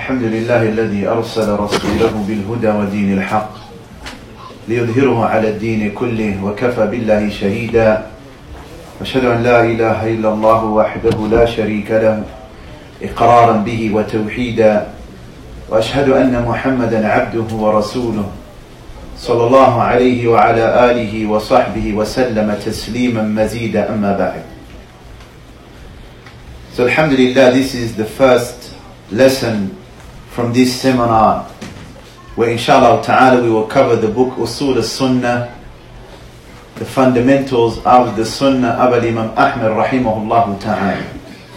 الحمد لله الذي أرسل رسوله بالهدى ودين الحق ليظهره على الدين كله وكفى بالله شهيدا أشهد أن لا إله إلا الله وحده لا شريك له إقرارا به وتوحيدا وأشهد أن محمدا عبده ورسوله صلى الله عليه وعلى آله وصحبه وسلم تسليما مزيدا أما بعد. So alhamdulillah, this is the first lesson from this seminar where inshallah ta'ala we will cover the book Usul al-Sunnah, the fundamentals of the Sunnah of Imam Ahmad rahimahullah ta'ala.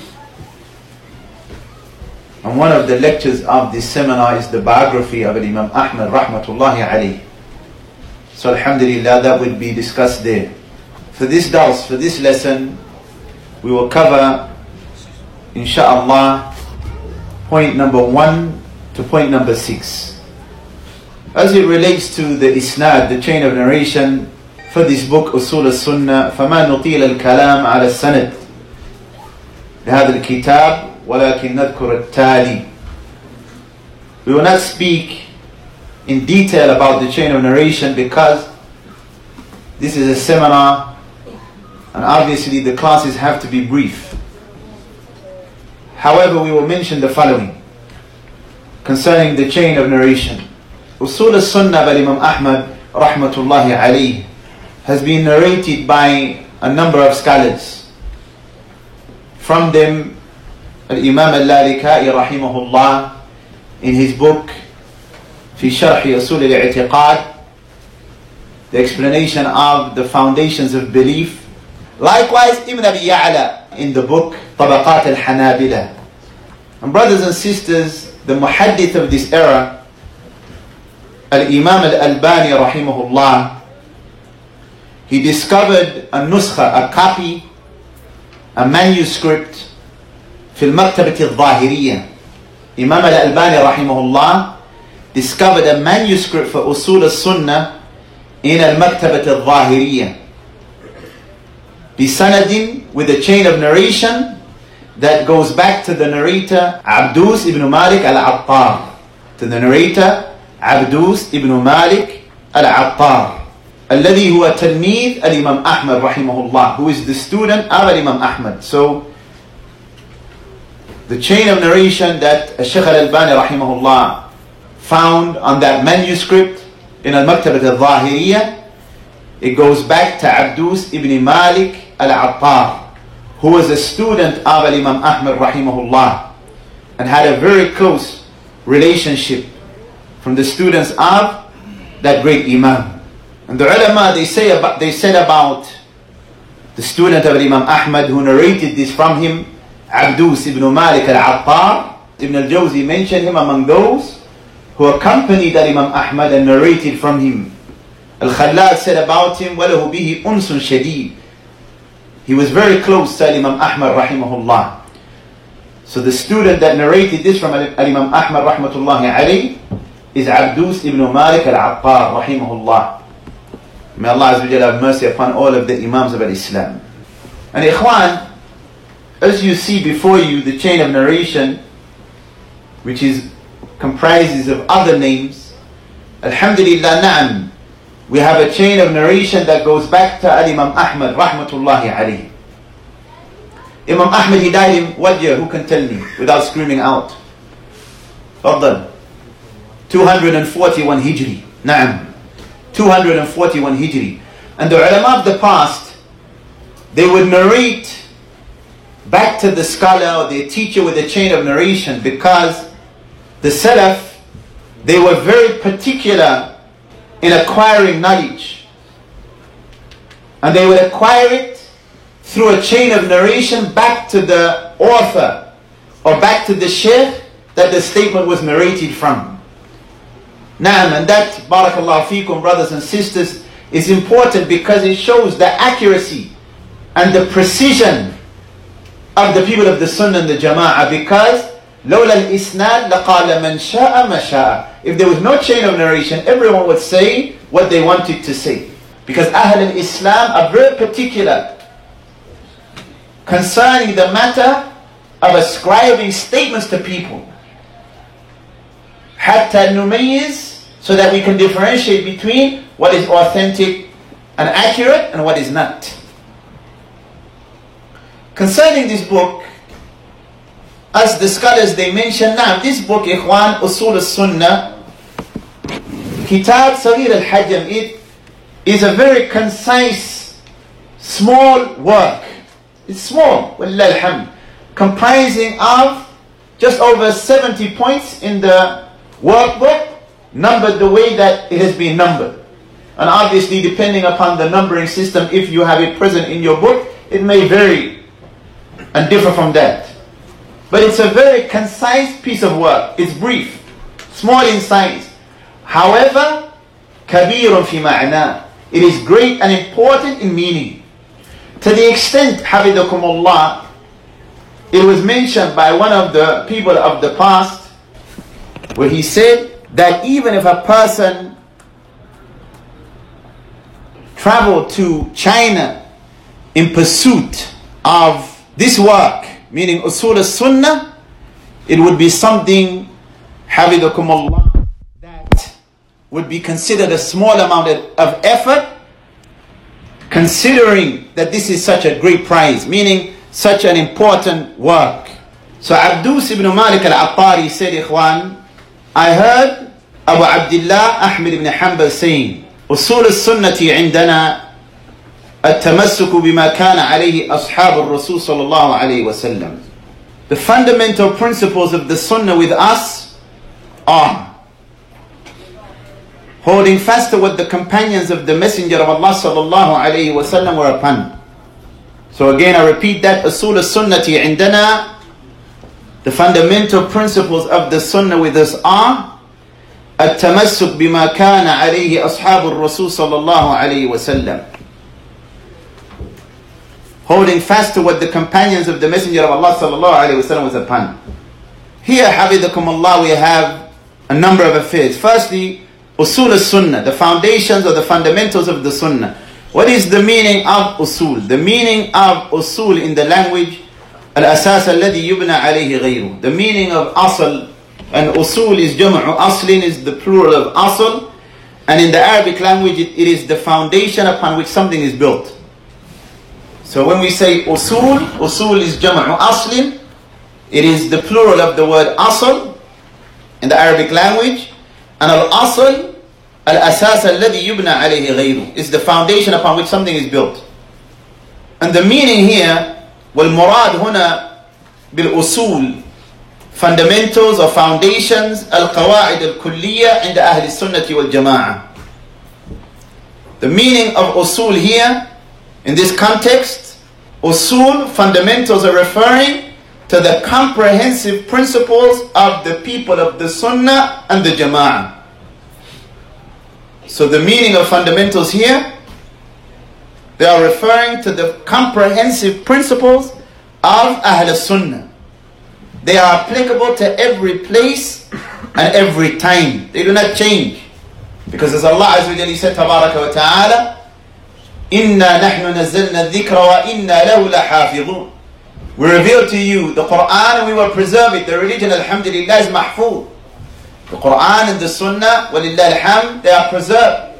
And one of the lectures of this seminar is the biography of Imam Ahmad rahmatullahi alayhi. So alhamdulillah, that will be discussed there. For this dars, for this lesson, we will cover inshallah point number 1 to point number 6. As it relates to the isnad, the chain of narration for this book Usul al-Sunnah, فما نطيل الكلام على السند لهذا الكتاب ولكن نذكر التالي. We will not speak in detail about the chain of narration because this is a seminar and obviously the classes have to be brief. However, we will mention the following concerning the chain of narration. Usul al-Sunnah by Imam Ahmad rahmatullahi alayhi has been narrated by a number of scholars. From them, Imam al-Lalikai rahimahullah in his book في شرح أصول الاعتقاد, the explanation of the foundations of belief. Likewise, Ibn Abi Ya'la in the book طبقات الحنابلة. And brothers and sisters, the muhaddith of this era, Al-Imam Al-Albani rahimahullah, he discovered a nuskha, a copy, a manuscript في المكتبة الظاهرية. Imam Al-Albani rahimahullah discovered a manuscript for Usul al-Sunnah in Al-Maktabat al-Zahiriyah, bisanadin, with a chain of narration that goes back to the narrator Abdus ibn Malik al-Attar, to the narrator Abdus ibn Malik al-Attar, الذي هو تلميذ al-Imam Ahmad rahimahullah, who is the student of al-Imam Ahmad. So the chain of narration that Shaykh al-Albani rahimahullah found on that manuscript in Al-Maktabat al-Zahiriyah, it goes back to Abdus ibn Malik al-Attar, who was a student of Imam Ahmad rahimahullah and had a very close relationship from the students of that great Imam. And the ulama, they said about the student of Imam Ahmad who narrated this from him, Abdus ibn Malik al-Attar, Ibn al-Jawzi mentioned him among those who accompanied Imam Ahmad and narrated from him. Al-Khallal said about him, وَلَهُ بِهِ أُنْسٌ شَدِيدٌ. He was very close to Imam Ahmad rahimahullah. So the student that narrated this from Imam Ahmad rahmatullahi alayhi is Abdus ibn Malik al-Attar rahimahullah. May Allah Azza wa Jalla have mercy upon all of the Imams of Islam. And Ikhwan, as you see before you the chain of narration, which comprises of other names, alhamdulillah, na'am, we have a chain of narration that goes back to Imam Ahmad rahmatullahi alayhi. Imam Ahmad, he died in what year? Who can tell me without screaming out? Faddal. 241 Hijri. Na'am. 241 Hijri. And the ulama of the past, they would narrate back to the scholar or their teacher with a chain of narration because the Salaf, they were very particular in acquiring knowledge. And they would acquire it through a chain of narration back to the author or back to the sheikh that the statement was narrated from. Naam, and that, barakallahu feekum, brothers and sisters, is important because it shows the accuracy and the precision of the people of the Sunnah and the Jama'ah, because لولا الإسناد لقال من شاء ما شاء. If there was no chain of narration, everyone would say what they wanted to say. Because Ahl al-Islam are very particular concerning the matter of ascribing statements to people. حتى نميز, so that we can differentiate between what is authentic and accurate and what is not. Concerning this book, as the scholars they mention now, this book, Ikhwan, Usul al-Sunnah, Kitab Saghir al-Hajm, it is a very concise, small work. It's small, wallah alhamd, comprising of just over 70 points in the workbook, numbered the way that it has been numbered. And obviously, depending upon the numbering system, if you have it present in your book, it may vary and differ from that. But it's a very concise piece of work. It's brief, small in size. However, kabirun fi ma'na. It is great and important in meaning. To the extent, Hafidakumullah, it was mentioned by one of the people of the past, where he said that even if a person traveled to China in pursuit of this work, meaning Usul al-Sunnah, it would be something, Hafidakumullah, that would be considered a small amount of effort, considering that this is such a great prize, meaning such an important work. So Abdus ibn Malik al-Attari said, Ikhwan, I heard Abu Abdullah Ahmed ibn Hanbal saying, أصول السنة عندنا التمسك بما كان عليه أصحاب الرسول صلى الله عليه وسلم. The fundamental principles of the Sunnah with us are holding fast to what the companions of the Messenger of Allah sallallahu alayhi wa sallam were upon. So again, I repeat that, أصول السنة عندنا, the fundamental principles of the Sunnah with us are التمسك بما كان عليه أصحاب الرسول صلى الله عليه وسلم, holding fast to what the companions of the Messenger of Allah sallallahu alayhi wa sallam was upon. Here, Hafidakumullah, we have a number of affairs. Firstly, Usul al-Sunnah, the foundations or the fundamentals of the Sunnah. What is the meaning of Usul? The meaning of Usul in the language, Al-Asas alladhi yubna alayhi ghayru. The meaning of Asl, and Usul is Jam'u Aslin, is the plural of Asl. And in the Arabic language, it is the foundation upon which something is built. So when we say Usul, Usul is Jam'u Aslin. It is the plural of the word Asl in the Arabic language. And Al-Asl, Al-Asas alladhi yubna alayhi ghayru, is the foundation upon which something is built. And the meaning here, wal-murad huna bil-usul, fundamentals or foundations, al-qawa'id al-kulliyya inda ahli sunnati wal-jama'ah. The meaning of usul here, in this context, usul, fundamentals, are referring to the comprehensive principles of the people of the Sunnah and the Jama'ah. So the meaning of fundamentals here, they are referring to the comprehensive principles of Ahl Sunnah. They are applicable to every place and every time. They do not change. Because as Allah Azza wa Jalla said, Tabaraka wa Ta'ala, إِنَّا نَحْنُ نَزَّلْنَا الذِّكْرَ وَإِنَّا لَهُ لَحَافِظُونَ. We revealed to you the Quran and we will preserve it. The religion, alhamdulillah, is mahfuz. The Quran and the Sunnah, walillah alhamd, they are preserved.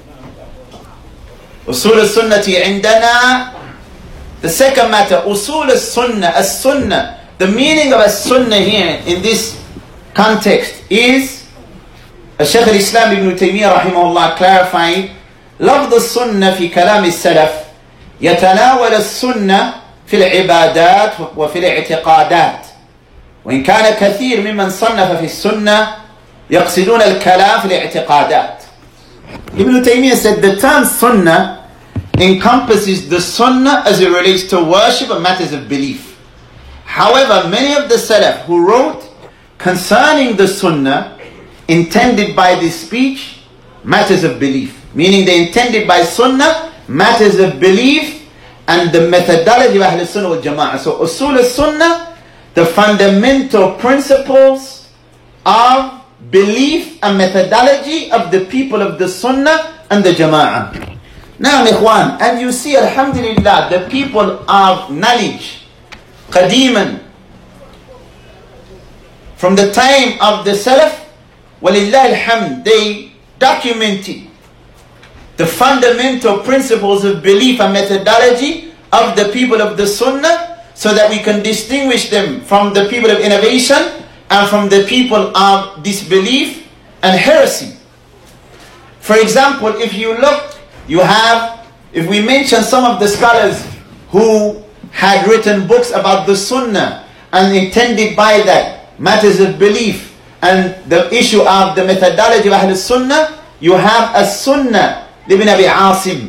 Usul al-Sunnati indana. The second matter, Usul al-Sunnah, as-Sunnah. The meaning of as-Sunnah here in this context is, Shaykh al-Islam ibn Taymiyyah rahimahullah clarifying, لفظ السنة في كلام السلف يتناول السنة في العبادات وفي الاعتقادات، وإن كان كثير ممن صنف في السنة يقصدون الكلام في الاعتقادات. Ibn Taymiyyah said the term sunnah encompasses the sunnah as it relates to worship and matters of belief. However, many of the Salaf who wrote concerning the sunnah intended by this speech matters of belief, meaning they intended by sunnah matters of belief and the methodology of Ahl Sunnah wal Jama'ah. So Usul al-Sunnah, the fundamental principles of belief and methodology of the people of the Sunnah and the Jama'ah. Now, Ikhwan, and you see, alhamdulillah, the people of knowledge, Qadiman, from the time of the Salaf, walillah alhamd, they documented the fundamental principles of belief and methodology of the people of the Sunnah, so that we can distinguish them from the people of innovation and from the people of disbelief and heresy. For example, if you look, if we mention some of the scholars who had written books about the Sunnah and intended by that matters of belief and the issue of the methodology of Ahl Sunnah, you have As-Sunnah ibn Abi Asim,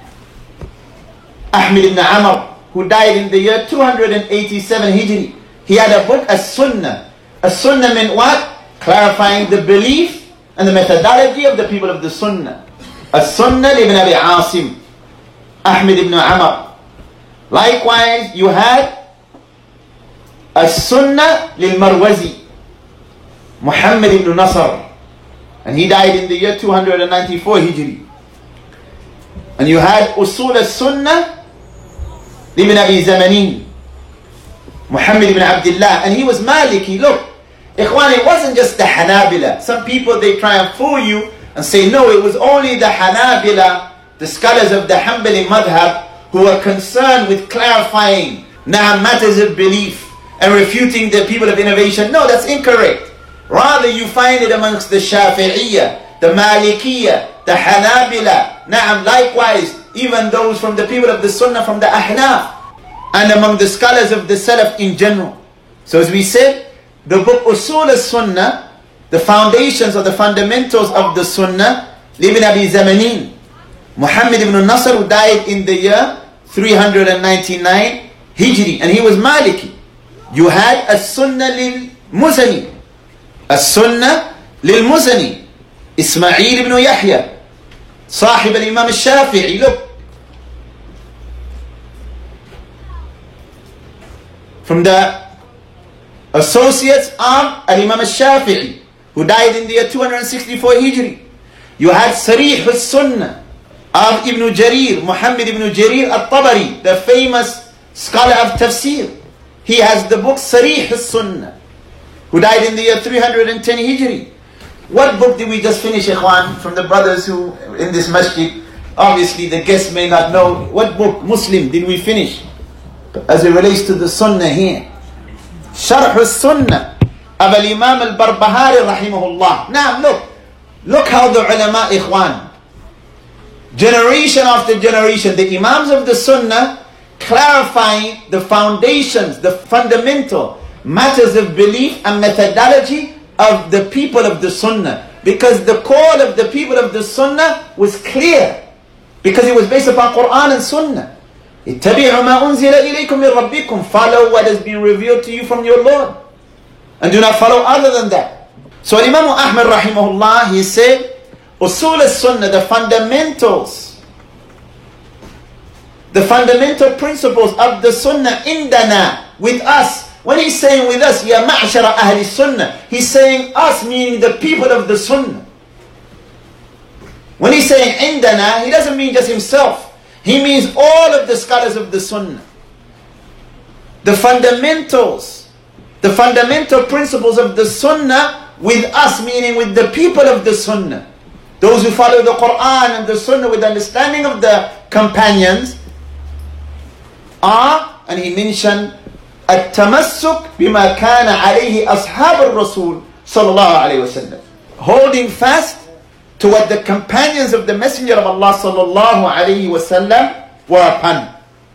Ahmed ibn Amr, who died in the year 287 Hijri. He had a book, As-Sunnah. As-Sunnah meant what? Clarifying the belief and the methodology of the people of the Sunnah. As-Sunnah ibn Abi Asim, Ahmed ibn Amr. Likewise, you had As-Sunnah lil-Marwazi, Muhammad ibn Nasr, and he died in the year 294 Hijri. And you had Usul As-Sunnah ibn Abi Zamanin, Muhammad ibn Abdullah, and he was Maliki. Look, Ikhwan, it wasn't just the Hanabila. Some people, they try and fool you and say, no, it was only the Hanabila, the scholars of the Hanbali madhab, who were concerned with clarifying matters of belief and refuting the people of innovation. No, that's incorrect. Rather, you find it amongst the Shafi'iyya, the Malikiyya, the Hanabila. Likewise, even those from the people of the Sunnah, from the Ahnaf, and among the scholars of the Salaf in general. So as we said, the book Usul As-Sunnah, the foundations or the fundamentals of the Sunnah, Ibn Abi Zamanin, Muhammad ibn Nasr, who died in the year 399 Hijri, and he was Maliki. You had As-Sunnah lil-Muzani, As-Sunnah lil-Muzani, Ismail ibn Yahya, Sahib al-Imam al-Shafi'i. Look, from the associates of al-Imam al-Shafi'i, who died in the year 264 Hijri. You had Sarih al-Sunnah of Ibn Jarir, Muhammad ibn Jarir al-Tabari, the famous scholar of tafsir. He has the book Sarih al-Sunnah, who died in the year 310 Hijri. What book did we just finish, Ikhwan, from the brothers who in this masjid? Obviously the guests may not know. What book, Muslim, did we finish as it relates to the Sunnah here? Sharh al-Sunnah of al-Imam al-Barbahari rahimahullah. Now look how the ulama, Ikhwan, generation after generation, the Imams of the Sunnah, clarifying the foundations, the fundamental matters of belief and methodology of the people of the Sunnah. Because the call of the people of the Sunnah was clear, because it was based upon Quran and Sunnah. اتبعوا ما أنزل إليكم من ربكم. Follow what has been revealed to you from your Lord, and do not follow other than that. So Imam Ahmad rahimahullah, he said, Usul al-Sunnah, the fundamentals, the fundamental principles of the Sunnah indana, with us. When he's saying with us, Ya ma'ashara ahli Sunnah, he's saying us, meaning the people of the Sunnah. When he's saying indana, he doesn't mean just himself. He means all of the scholars of the Sunnah. The fundamentals, the fundamental principles of the Sunnah with us, meaning with the people of the Sunnah. Those who follow the Quran and the Sunnah with understanding of the companions are, and he mentioned, التمسك بما كان عليه أصحاب الرسول صلى الله عليه وسلم, holding fast to what the companions of the Messenger of Allah sallallahu alayhi wasallam were upon.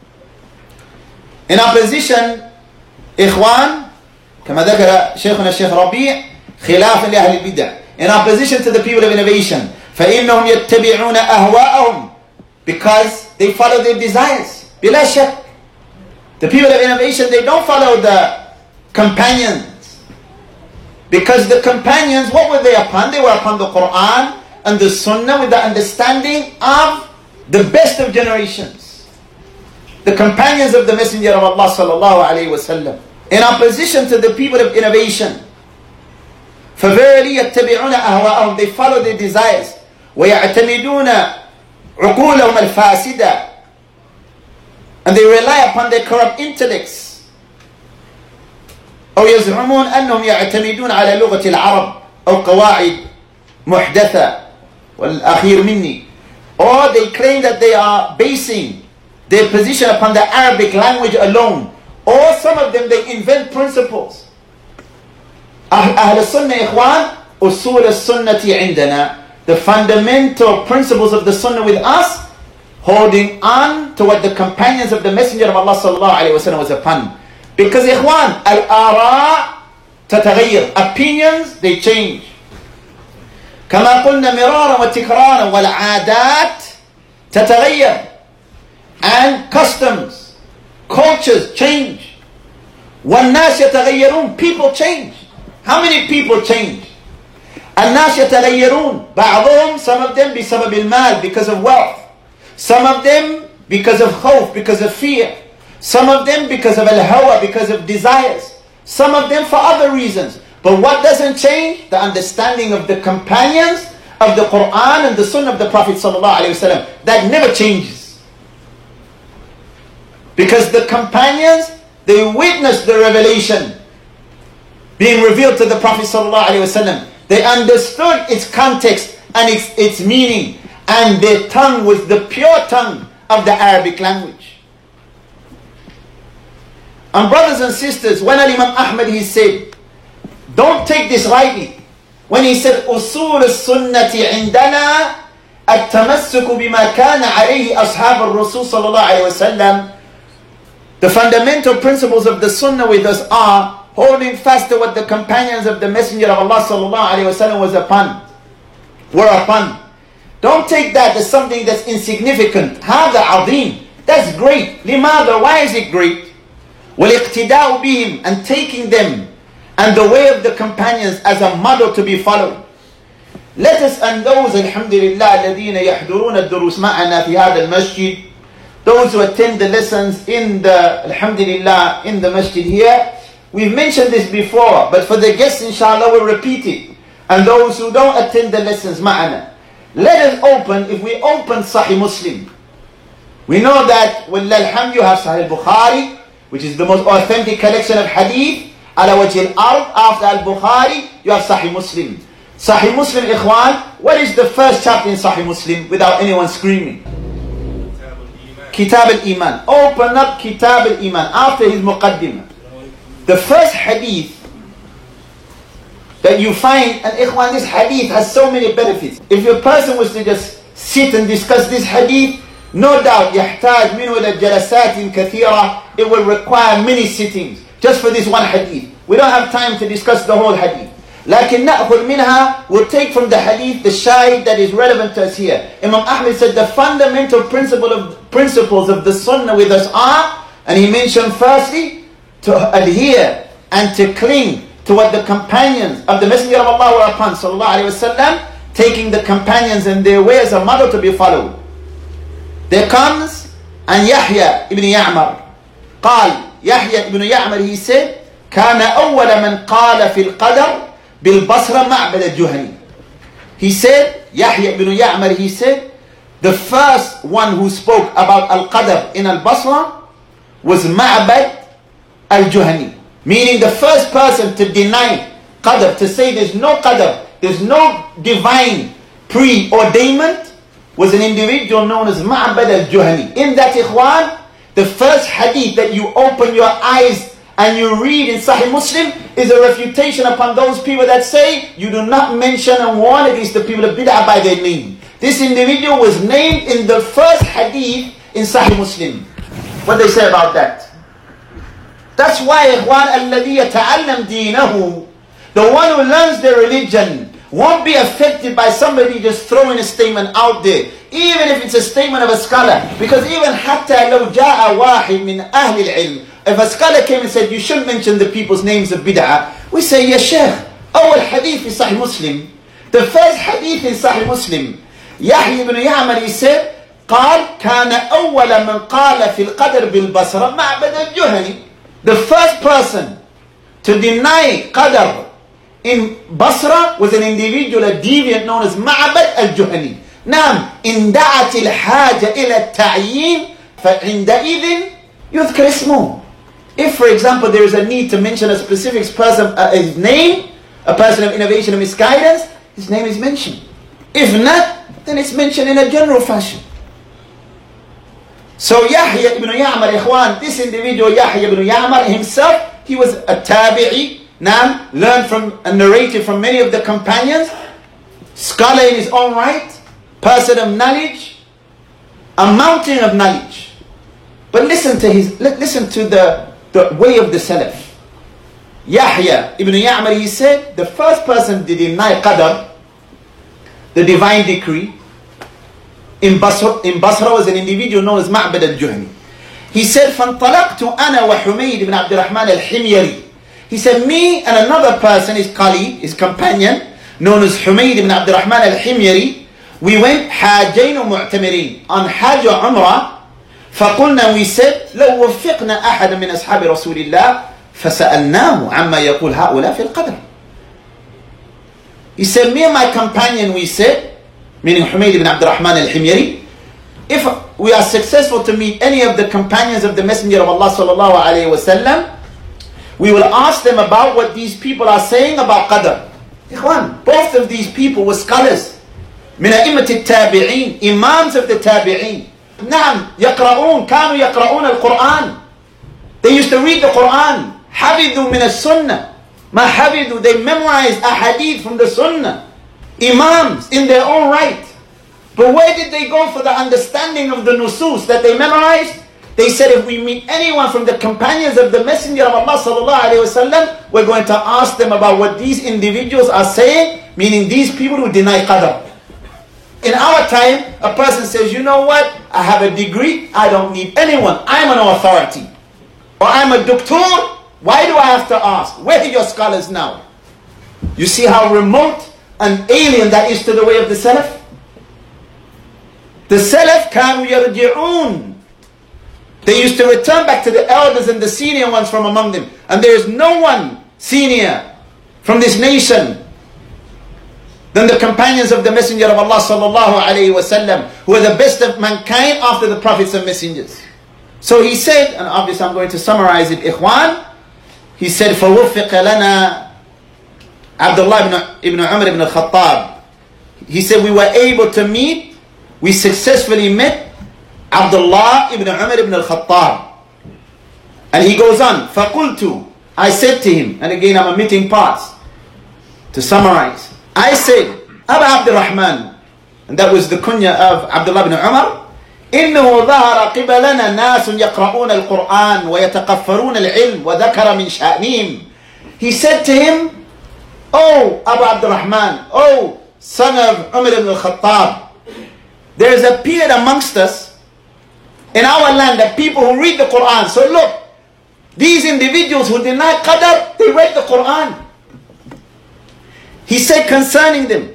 In opposition, إخوان, كما ذكر شيخنا الشيخ ربيع, خلاف لأهل البدع, in opposition to the people of innovation, فإنهم يتبعون أهواءهم, because they follow their desires. بلا شك, the people of innovation, they don't follow the companions, because the companions, what were they upon? They were upon the Quran and the Sunnah with the understanding of the best of generations, the companions of the Messenger of Allah sallallahu alaihi wasallam, in opposition to the people of innovation. فَverily يَتَّبِعُونَ أَهْوَاءَهُم, they follow their desires. وَيَعْتَمِدُونَ عُقُولَهُمَ الْفَاسِدَةَ, and they rely upon their corrupt intellects. أو يزعمون أنهم يعتمدون على لغة العرب, أو قواعد محدثة والأخير مني. Or they claim that they are basing their position upon the Arabic language alone. Or some of them, they invent principles. أهل السنة إخوان أصول السنة عندنا. The fundamental principles of the Sunnah with us, holding on to what the companions of the Messenger of Allah sallallahu alayhi wa sallam was upon. Because إخوان الآراء تتغير. Opinions, they change. كما قلنا مرارا وتكرارا والعادات تتغير. And customs, cultures change. والناس يتغيرون. People change. How many people change? الناس يتغيرون. بعضهم, some of them بسبب المال, because of wealth. Some of them because of خوف, because of fear. Some of them because of al-hawa, because of desires. Some of them for other reasons. But what doesn't change? The understanding of the companions of the Quran and the Sunnah of the Prophet sallallahu alaihi wasallam. That never changes. Because the companions, they witnessed the revelation being revealed to the Prophet sallallahu alaihi wasallam. They understood its context and its meaning. And their tongue was the pure tongue of the Arabic language. And brothers and sisters, when Imam Ahmad, he said, don't take this lightly. When he said, أصول السنة عندنا التمسك بما كان عليه أصحاب الرسول صلى الله عليه وسلم. The fundamental principles of the Sunnah with us are holding fast to what the companions of the Messenger of Allah صلى الله عليه وسلم were upon. Don't take that as something that's insignificant. هذا عظيم. That's great. لماذا? Why is it great? والاقتداء بهم, and taking them and the way of the companions as a model to be followed. Let us and those, alhamdulillah, الذين يحضرون الدروس معنا في هذا المسجد, those who attend the lessons in the, alhamdulillah, in the masjid here. We've mentioned this before, but for the guests, inshallah, we'll repeat it. And those who don't attend the lessons معنا, let us open, if we open Sahih Muslim, we know that, wallah alhamd, you have Sahih Bukhari, which is the most authentic collection of hadith, ala wajh al-ard. After al-Bukhari, you have Sahih Muslim. Sahih Muslim, ikhwan, what is the first chapter in Sahih Muslim without anyone screaming? Kitab al-Iman. Open up Kitab al-Iman after his muqaddimah. The first hadith that you find, and ikhwan, this hadith has so many benefits. If a person was to just sit and discuss this hadith, no doubt, يحتاج منه إلى جلسات كثيرة. It will require many sittings just for this one hadith. We don't have time to discuss the whole hadith. لكن نأخذ منها, we'll take from the hadith the shahid that is relevant to us here. Imam Ahmad said the fundamental principles of the Sunnah with us are, and he mentioned firstly, to adhere and to cling to what the companions of the Messenger of Allah were upon, sallallahu alaihi wasallam, taking the companions and their way as a model to be followed. There comes, and Yahya ibn Ya'mar قال, Yahya ibn Ya'mar, he said, كان أول من قال في القدر بالبصرة معبد الجهني. He said, Yahya ibn Ya'mar, he said, the first one who spoke about Al-Qadr in Al-Basra was Ma'bad Al-Juhani. Meaning the first person to deny Qadr, to say there's no Qadr, there's no divine preordainment, was an individual known as Ma'bad al-Juhani. In that, ikhwan, the first hadith that you open your eyes and you read in Sahih Muslim is a refutation upon those people that say you do not mention and warn against the people of bid'ah by their name. This individual was named in the first hadith in Sahih Muslim. What they say about that? That's why, ikhwan, الذي يتعلم دينه, the one who learns their religion, won't be affected by somebody just throwing a statement out there, even if it's a statement of a scholar. Because even حتى لو جاء واحد من أهل العلم, if a scholar came and said you shouldn't mention the people's names of bid'ah, we say, ya Shaykh, أول hadith in Sahih Muslim, the first hadith in Sahih Muslim, Yahya ibn Ya'mar, he said, قال كان أول من قال في القدر بالبصرة معبد الجهني. The first person to deny qadr in Basra was an individual, a deviant known as Ma'bad al-Juhani. نعم, إن دعت الحاجة إلى التعيين فعندئذ يذكر اسمه. If, for example, there is a need to mention a specific person, his name, a person of innovation and misguidance, his name is mentioned. If not, then it's mentioned in a general fashion. So Yahya ibn Ya'mar, ikhwan, this individual Yahya ibn Ya'mar himself, he was a tabi'i, learned from and narrated from many of the companions, scholar in his own right, person of knowledge, a mountain of knowledge. But listen to the way of the Salaf. Yahya ibn Ya'mar, he said, the first person to deny Qadr, the divine decree, in Basra was an individual known as Ma'bad al-Juhani. He said, فَانْطَلَقْتُ أَنَا وَحُمَيْدِ ibn Abd al-Rahman al-Himyari. He said, me and another person, his colleague, his companion, known as Humayd ibn Abd al-Rahman al-Himyari, we went حاجين ومعتمرين on Hajj or Umrah. فقلنا, we said, لو وفقنا أحد من أصحاب رسول الله فسألناه عما يقول هؤلاء في القدر. He said, me and my companion, we said, meaning Humayd ibn Abd al-Rahman al-Himyari, if we are successful to meet any of the companions of the Messenger of Allah sallallahu alayhi wa sallam, we will ask them about what these people are saying about Qadr. Ikhwan, both of these people were scholars. من أئمة التابعين, imams of the tabi'een. نعم, يقرؤون, كانوا يقرؤون القرآن. They used to read the Quran. حفظوا من السنة. ما حفظوا, they memorized ahadith from the sunnah. Imams in their own right. But where did they go for the understanding of the nusus that they memorized? They said, if we meet anyone from the companions of the Messenger of Allah sallallahu alaihi wasallam, we're going to ask them about what these individuals are saying, meaning these people who deny Qadr. In our time, a person says, you know what? I have a degree. I don't need anyone. I'm an authority. Or I'm a doctor. Why do I have to ask? Where are your scholars now? You see how remote and alien that is to the way of the Salaf? The Salaf كانوا يرجعون. They used to return back to the elders and the senior ones from among them. And there is no one senior from this nation than the companions of the Messenger of Allah sallallahu alayhi wa sallam, who are the best of mankind after the prophets and messengers. So he said, and obviously I'm going to summarize it, ikhwan. He said, فَوُفِّقَ لَنَا Abdullah ibn Umar ibn al-Khattab. He said, we were able to meet, we successfully met Abdullah ibn Umar ibn al-Khattab. And he goes on, فَقُلْتُ, I said to him, and again I'm omitting parts to summarize. I said, Abu Abdurrahman, and that was the kunya of Abdullah ibn Umar, إِنَّهُ ظَهَرَ قِبَلَنَا نَاسٌ يَقْرَؤُونَ الْقُرْآنِ وَيَتَقَفَّرُونَ الْعِلْمِ وَذَكَرَ مِنْ شَأْنِهِمْ. He said to him, oh Abu Abdurrahman, oh son of Umar ibn al-Khattab, there is a period amongst us in our land that people who read the Quran. So look, these individuals who deny Qadr, they read the Quran. He said concerning them,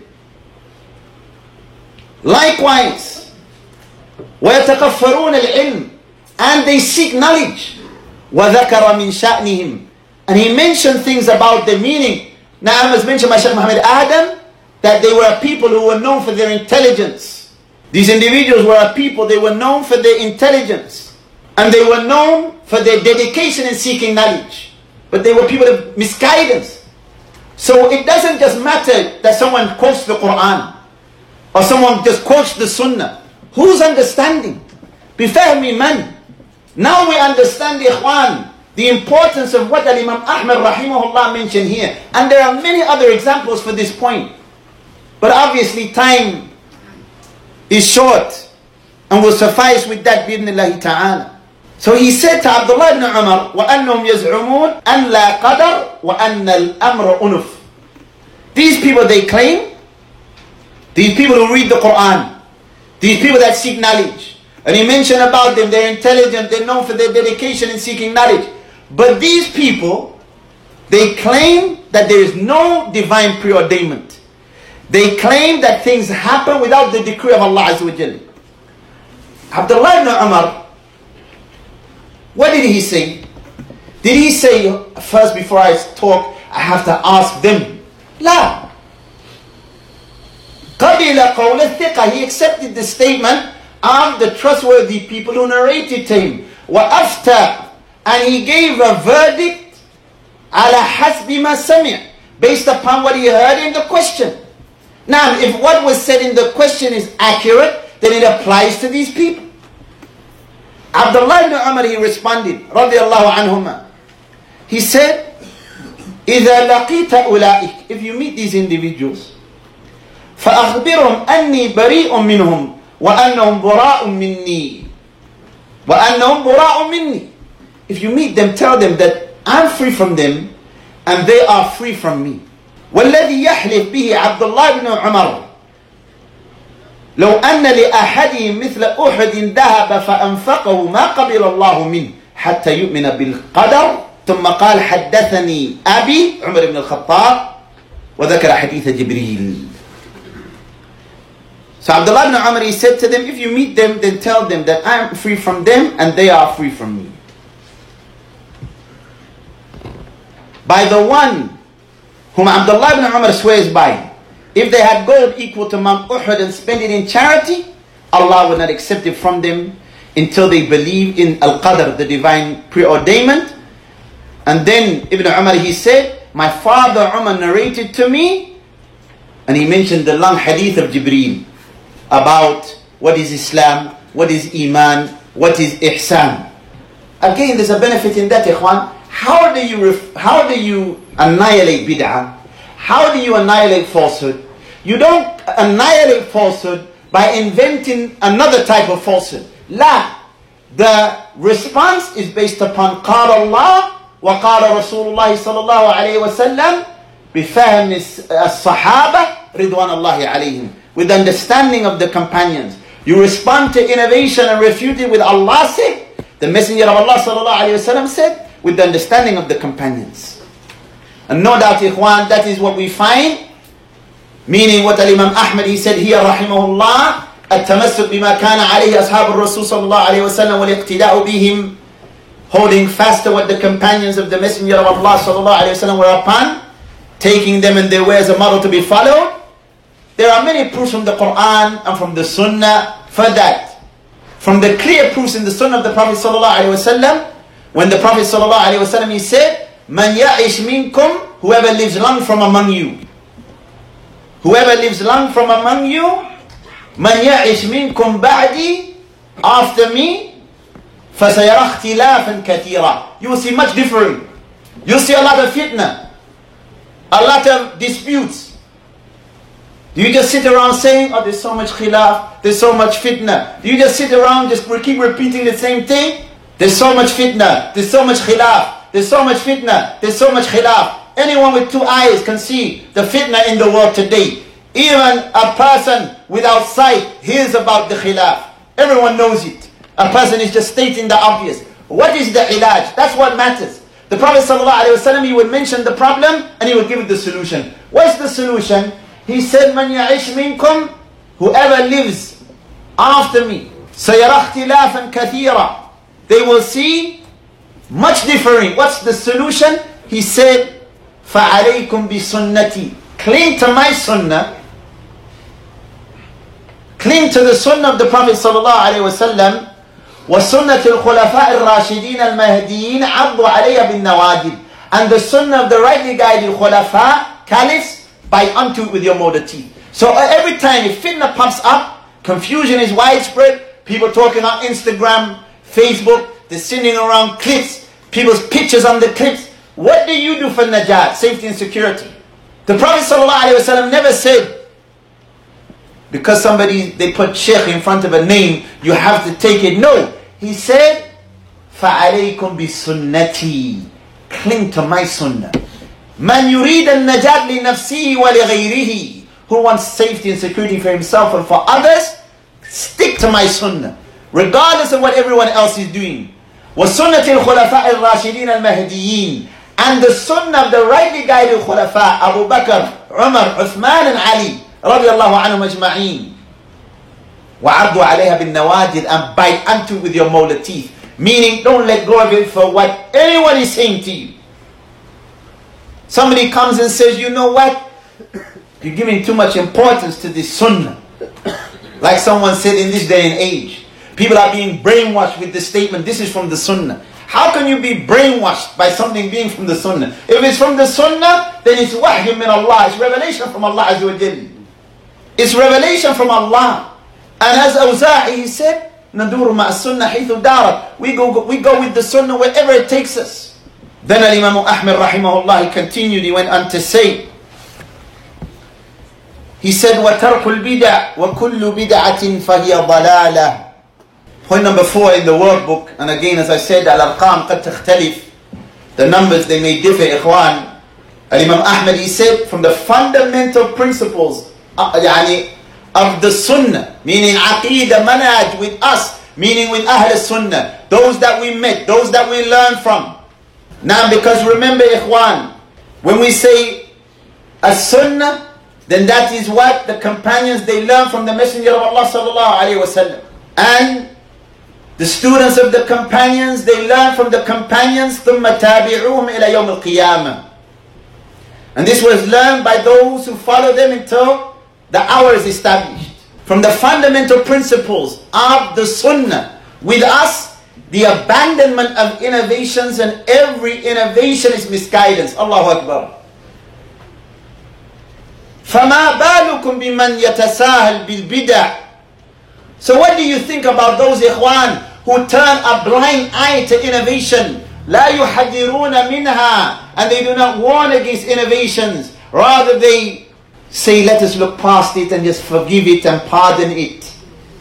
likewise, وَيَتَقَفَّرُونَ الْعِلْمِ, and they seek knowledge, وَذَكَرَ مِنْ شَأْنِهِمْ, and he mentioned things about the meaning. Now, as mentioned by Shaykh Muhammad Adam, that they were people who were known for their intelligence. These individuals were a people, they were known for their intelligence, and they were known for their dedication in seeking knowledge. But they were people of misguidance. So it doesn't just matter that someone quotes the Quran, or someone just quotes the Sunnah. Who's understanding? بِفَهْمِ مَنْ. Now we understand, ikhwan, the importance of what Imam Ahmad rahimahullah mentioned here. And there are many other examples for this point. But obviously time is short, and will suffice with that bi'idhnillahi ta'ala. So he said to Abdullah ibn Umar, وَأَنَّهُمْ يَزْعُمُونَ أَنْ لَا قَدَرْ وَأَنَّ الْأَمْرَ أُنُفْ. These people, they claim, these people who read the Quran, these people that seek knowledge, and he mentioned about them, they're intelligent, they're known for their dedication in seeking knowledge. But these people, they claim that there is no divine preordainment. They claim that things happen without the decree of Allah Azza wa Jalla. Abdullah ibn Umar, what did he say? Did he say, first before I talk, I have to ask them? La. قَبِلَ قَوْلَ الثِّقَةِ. He accepted the statement of the trustworthy people who narrated to him. وَأَفْتَى. And he gave a verdict عَلَى حَسْبِ مَا سَمِعَ. based upon what he heard in the question. Now, if what was said in the question is accurate, then it applies to these people. Abdullah ibn Umar, he responded, radiyallahu anhuma. He said, إِذَا لَقِيتَ أُولَٰئِكَ, if you meet these individuals, فَأَخْبِرْهُمْ أَنِّي بَرِيءٌ مِّنْهُمْ وَأَنَّهُمْ بُرَاءٌ مِّنِّي وَأَنَّهُمْ بُرَاءٌ مِّنِّي. If you meet them, tell them that I'm free from them and they are free from me. وَالَّذِي يَحْلِفْ بِهِ عَبْدُ اللَّهِ بْنُ عُمَرَ لو أن لأحدهم مثل أحد ذهب فأنفقه ما قبل الله منه حتى يؤمن بالقدر. ثم قال حدثني أبي عمر بن الخطاب وذكر حديث جبريل. So Abdullah ibn Umar, he said to them, if you meet them, then tell them that I am free from them and they are free from me. By the one whom Abdullah ibn Umar swears by, if they had gold equal to Mount Uhud and spent it in charity, Allah would not accept it from them until they believe in Al-Qadr, the divine preordainment. And then Ibn Umar, he said, my father Umar narrated to me, and he mentioned the long hadith of Jibreel about what is Islam, what is Iman, what is Ihsan. Again, there's a benefit in that, ikhwan. How do you annihilate bid'ah? How do you annihilate falsehood? You don't annihilate falsehood by inventing another type of falsehood. La. The response is based upon قال الله وقال رسول الله صلى الله عليه وسلم بفهم الصحابة رضوان الله عليهم. With understanding of the companions. You respond to innovation and refute it with Allah said. The Messenger of Allah صلى الله عليه وسلم said. With the understanding of the companions. And no doubt, ikhwan, that is what we find. Meaning what Imam Ahmad, he said here, rahimahullah, التمسك بما كان عليه أصحاب الرسول صلى الله عليه وسلم والاقتداء بهم, holding fast to what the companions of the Messenger of Allah صلى الله عليه وسلم were upon, taking them in their way as a model to be followed. There are many proofs from the Quran and from the Sunnah for that. From the clear proofs in the Sunnah of the Prophet صلى الله عليه وسلم, when the Prophet صلى الله عليه وسلم, he said, من يعش منكم, whoever lives long from among you. Whoever lives long from among you, من يعش منكم بعدي, after me, فسيرى اختلافا كثيرا. You will see much differing. You will see a lot of fitna, a lot of disputes. Do you just sit around saying, oh, there's so much khilaf, there's so much fitna? Do you just sit around, just keep repeating the same thing? There's so much fitna, there's so much khilaf, there's so much fitna, there's so much khilaf. Anyone with two eyes can see the fitna in the world today. Even a person without sight hears about the khilaf. Everyone knows it. A person is just stating the obvious. What is the ilaj? That's what matters. The Prophet ﷺ, he would mention the problem and he would give it the solution. What's the solution? He said, Man ya'ish minkum, whoever lives after me, sayara ikhtilafan kathira, they will see much differing. What's the solution? He said, فَعَلَيْكُمْ بِسُنَّتِي, cling to my sunnah, cling to the sunnah of the Prophet ﷺ, وَسُنَّةِ الْخُلَفَاءِ الرَّاشِدِينَ الْمَهْدِيِّينَ عَضُّوا عَلَيْهَا بِالنَّوَاجِدِ, and the sunnah of the rightly guided khulafa, caliphs, bite onto it with your motor teeth. So every time if fitna pops up, confusion is widespread, people talking on Instagram, Facebook, they're sending around clips, people's pictures on the clips. What do you do for najat, safety and security? The Prophet ﷺ never said, because they put sheikh in front of a name, you have to take it. No. He said, فَعَلَيْكُمْ بِسُنَّتِي, cling to my sunnah. مَنْ يُرِيدَ النَّجَاةِ لِنَفْسِهِ وَلِغَيْرِهِ, who wants safety and security for himself and for others, stick to my sunnah, regardless of what everyone else is doing. وَسُنَّةِ الْخُلَفَاءِ الرَّاشِدِينَ الْمَهْدِيِّينَ, and the sunnah of the rightly guided khulafa, Abu Bakr, Umar, Uthman and Ali, radiyallahu anhum ajma'een. وَعَضُّوا عَلَيْهَا بِالنَّوَاجِدِ, and bite onto it with your molar teeth. Meaning, don't let go of it for what anyone is saying to you. Somebody comes and says, you know what? You're giving too much importance to this sunnah. Like someone said in this day and age. People are being brainwashed with the statement, this is from the sunnah. How can you be brainwashed by something being from the Sunnah? If it's from the Sunnah, then it's wahy min Allah. It's revelation from Allah Azza wa Jal. It's revelation from Allah. And as Awza'i, he said, Naduru ma'a sunnah haythu darat. We go with the Sunnah wherever it takes us. Then Imam Ahmad rahimahullah, he continued, he went on to say, he said, وَتَرْكُ الْبِدَعِ وَكُلُّ بِدَعَةٍ فَهِيَ ضَلَالَةٍ. Point number 4 in the workbook, and again as I said, al-arqam qad takhtalif. The numbers, they may differ, ikhwan. Imam Ahmad, he said, from the fundamental principles of the Sunnah, meaning aqidah, manhaj with us, meaning with Ahl Sunnah, those that we met, those that we learned from. Now, because remember, ikhwan, when we say as-Sunnah, then that is what the companions, they learned from the Messenger of Allah sallallahu alayhi wa sallam. And the students of the companions, they learn from the companions, ثُمَّ تَابِعُوهُمْ إِلَى يَوْمِ الْقِيَامَةِ. And this was learned by those who follow them until the hour is established. From the fundamental principles of the Sunnah, with us, the abandonment of innovations, and every innovation is misguidance. Allahu Akbar. فَمَا بَالُكُمْ بِمَنْ يَتَسَاهَلْ بِالْبِدَعِ. So what do you think about those ikhwan who turn a blind eye to innovation? لَا يُحَذِّرُونَ مِنْهَا. And they do not warn against innovations. Rather they say, let us look past it and just forgive it and pardon it.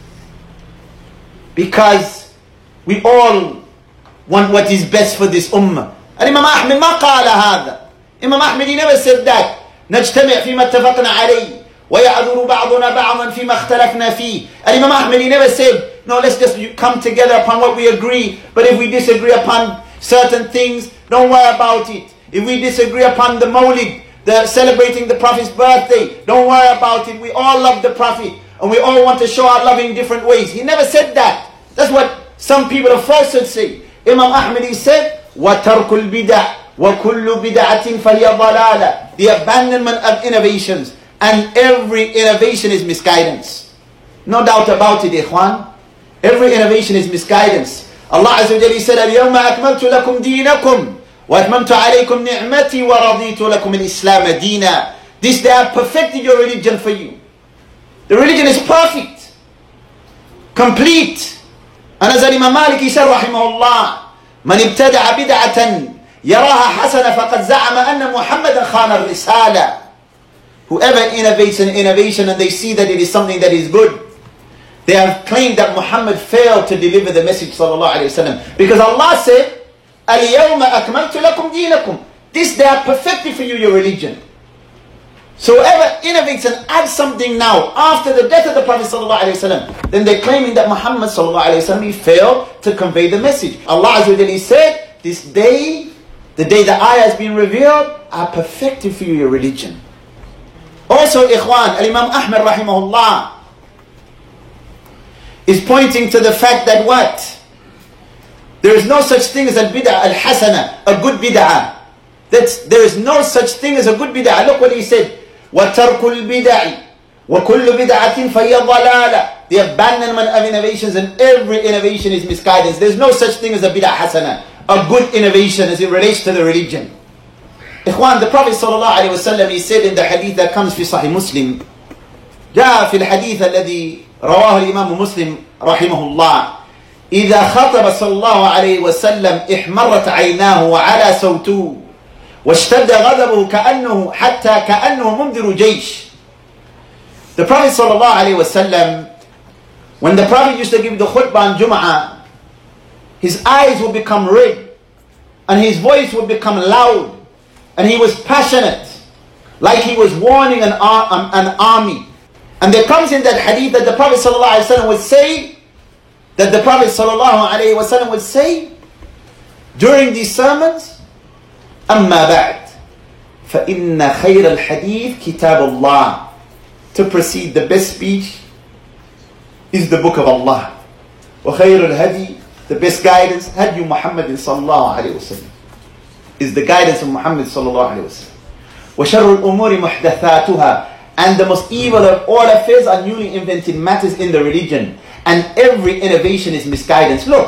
Because we all want what is best for this ummah. And Imam Ahmad ما قال هذا. Imam Ahmad, he never said that. نجتمع فيما اتفقنا عليه ويعذر بعضنا بعضا فيما اختلفنا فيه. And Imam Ahmad, he never said, no, let's just come together upon what we agree. But if we disagree upon certain things, don't worry about it. If we disagree upon the Mawlid, the celebrating the Prophet's birthday, don't worry about it. We all love the Prophet and we all want to show our love in different ways. He never said that. That's what some people of falsehood say. Imam Ahmad, he said, وَتَرْكُ الْبِدَعِ وَكُلُّ بِدَعَةٍ فَهِيَ ضَلَالَةٍ. The abandonment of innovations, and every innovation is misguidance. No doubt about it, ikhwan. Every innovation is misguidance. Allah Azza wa Jalla said, الْيَوْمَ أَكْمَلْتُ لَكُمْ دِينَكُمْ وَأَتْمَمْتُ عَلَيْكُمْ نِعْمَتِي وَرَضِيتُ لَكُمْ الْإِسْلَامَ دِينًا. This day I have perfected your religion for you. The religion is perfect, complete. And as Imam Malik said, rahimahullah, مَنِ ابْتَدَعَ بِدْعَةً يَرَاهَا حَسَنًا فَقَدْ زَعَمَ أَنَّ مُحَمَّدًا خَانَ الرِّسَالَةَ. Whoever innovates an innovation and they see that it is something that is good, they have claimed that Muhammad failed to deliver the message sallallahu alayhi wa sallam. Because Allah said, الْيَوْمَ أَكْمَلْتُ لَكُمْ دِينَكُمْ. This day I have perfected for you your religion. So whoever innovates and adds something now after the death of the Prophet sallallahu alayhi wa sallam, then they're claiming that Muhammad sallallahu alayhi wa sallam, he failed to convey the message. Allah Azza wa Jalla said, this day, the day the ayah has been revealed, I perfected for you your religion. Also, ikhwan, Imam Ahmad rahimahullah is pointing to the fact that what? There is no such thing as al-bid'ah al-hasana, a good bid'ah. There is no such thing as a good bid'ah. Look what he said. وَتَرْكُ الْبِدَعِ وَكُلُّ بِدْعَةٍ فَهِيَ ضَلَالَةٍ. The abandonment of innovations, and every innovation is misguidance. There is no such thing as a bid'ah hasana, a good innovation as it relates to the religion. Ikhwan, the Prophet sallallahu alayhi wa sallam, he said in the hadith that comes في Sahih Muslim, جاء في الحديث الذي رواه الإمام مسلم رحمه الله, إذا خطب صلى الله عليه وسلم احمرت عيناه وعلى صوته واشتد غضبه كأنه منذر جيش. The Prophet sallallahu alayhi wa sallam, when the Prophet used to give the khutbah on Jum'ah, his eyes would become red and his voice would become loud and he was passionate, like he was warning an army. And there comes in that hadith that the Prophet sallallahu alayhi wa sallam would say, during these sermons, أما بعد فإن خير الحديث كتاب الله. To proceed, the best speech is the book of Allah. وخير الهدي, the best guidance, هدي محمد صلى الله عليه وسلم, is the guidance of Muhammad صلى الله عليه وسلم. وشر الأمور محدثاتها, and the most evil of all affairs are newly invented matters in the religion, and every innovation is misguidance. Look,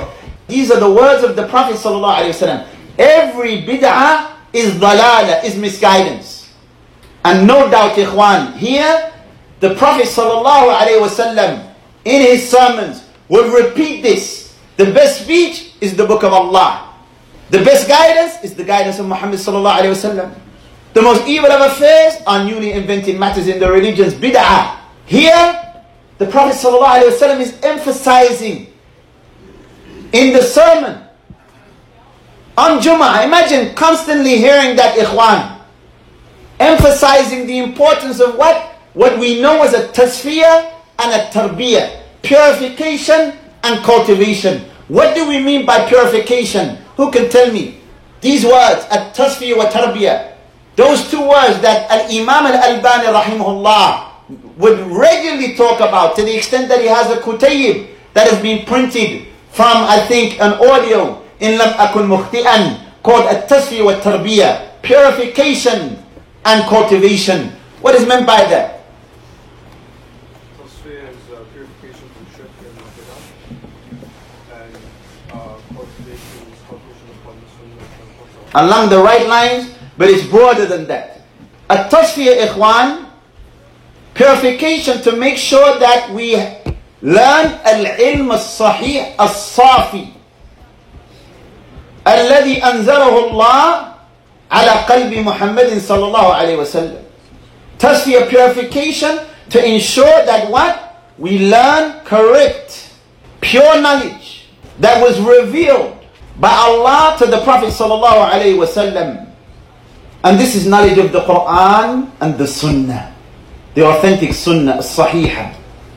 These are the words of the Prophet ﷺ. Every bid'ah is dalala, is misguidance. And no doubt, ikhwan, here the Prophet ﷺ in his sermons will repeat this. The best speech is the book of Allah. The best guidance is the guidance of Muhammad ﷺ. The most evil of affairs are newly invented matters in the religions, bid'ah. Here, the Prophet ﷺ is emphasizing in the sermon on Jummah. Imagine constantly hearing that, ikhwan. Emphasizing the importance of what we know as a tasfiyah and a tarbiyah. Purification and cultivation. What do we mean by purification? Who can tell me? These words, at-tasfiyah wa tarbiyah. Those two words that Al-Imam Al-Albani rahimahullah would regularly talk about, to the extent that he has a kutayib that has been printed from, I think, an audio in Lam Akun Mukhti'an, called At-Tasfiyah wa Tarbiyah, purification and cultivation. What is meant by that? Tasfiyah is purification from shirk and bid'ah, and cultivation is cultivation upon the sunnah. Along the right lines, but it's broader than that. At-Tasfiyah, ikhwan, purification to make sure that we learn al-ilm al-sahih al-safi الذي أنزله الله على قلب محمد صلى الله عليه وسلم. Tasfiyah, purification to ensure that what? We learn correct, pure knowledge that was revealed by Allah to the Prophet صلى الله عليه وسلم. And this is knowledge of the Quran and the Sunnah, the authentic Sunnah, al-Sahihah.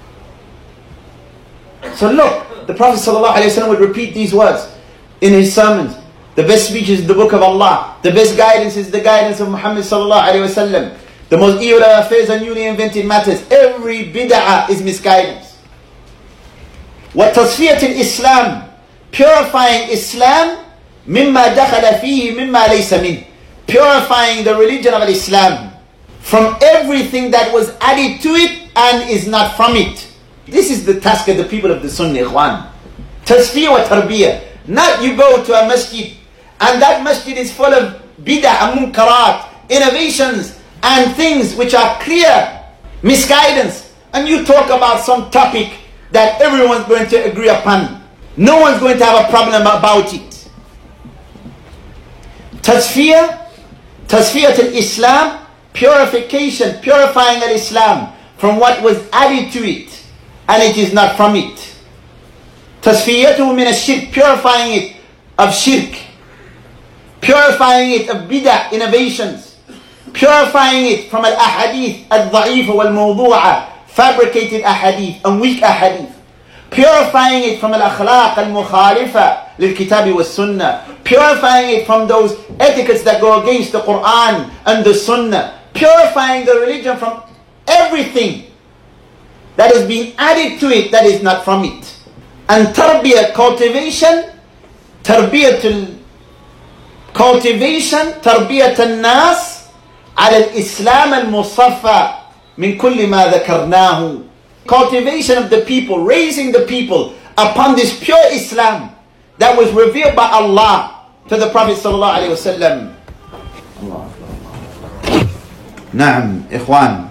So look, the Prophet ﷺ would repeat these words in his sermons. The best speech is the book of Allah. The best guidance is the guidance of Muhammad ﷺ. The most evil affairs are newly invented matters. Every bid'ah is misguidance. وَتَصْفِيَةِ الْإِسْلَامِ, purifying Islam, مِمَّا دَخَلَ فِيهِ مِمَّا لَيْسَ مِنْهِ, purifying the religion of Islam from everything that was added to it and is not from it. This is the task of the people of the Sunnah, ikhwan. Tasfiyah wa tarbiyah. Not you go to a masjid and that masjid is full of bid'ah and munkarat, innovations and things which are clear misguidance, and you talk about some topic that everyone's going to agree upon. No one's going to have a problem about it. Tasfiyah, tasfiyat al-Islam, purification, purifying al-Islam from what was added to it and it is not from it. Tasfiyatuhu min ash-shirk, purifying it of shirk, purifying it of bid'ah, innovations, purifying it from al-ahadith al-dha'ifa wal-mawdu'a, fabricated ahadith and weak ahadith, purifying it from al-akhlaq al-mukhalifa lil-kitabi was-sunnah, purifying it from those etiquettes that go against the Quran and the Sunnah, purifying the religion from everything that is being added to it that is not from it. And tarbiyah, cultivation, tarbiyatul cultivation, tarbiyat al-nas ala al-islam al-musaffa min kulli ma dhakarnahu. Cultivation of the people, raising the people upon this pure Islam that was revealed by Allah to the Prophet sallallahu alaihi wasallam. Naam, ikhwan.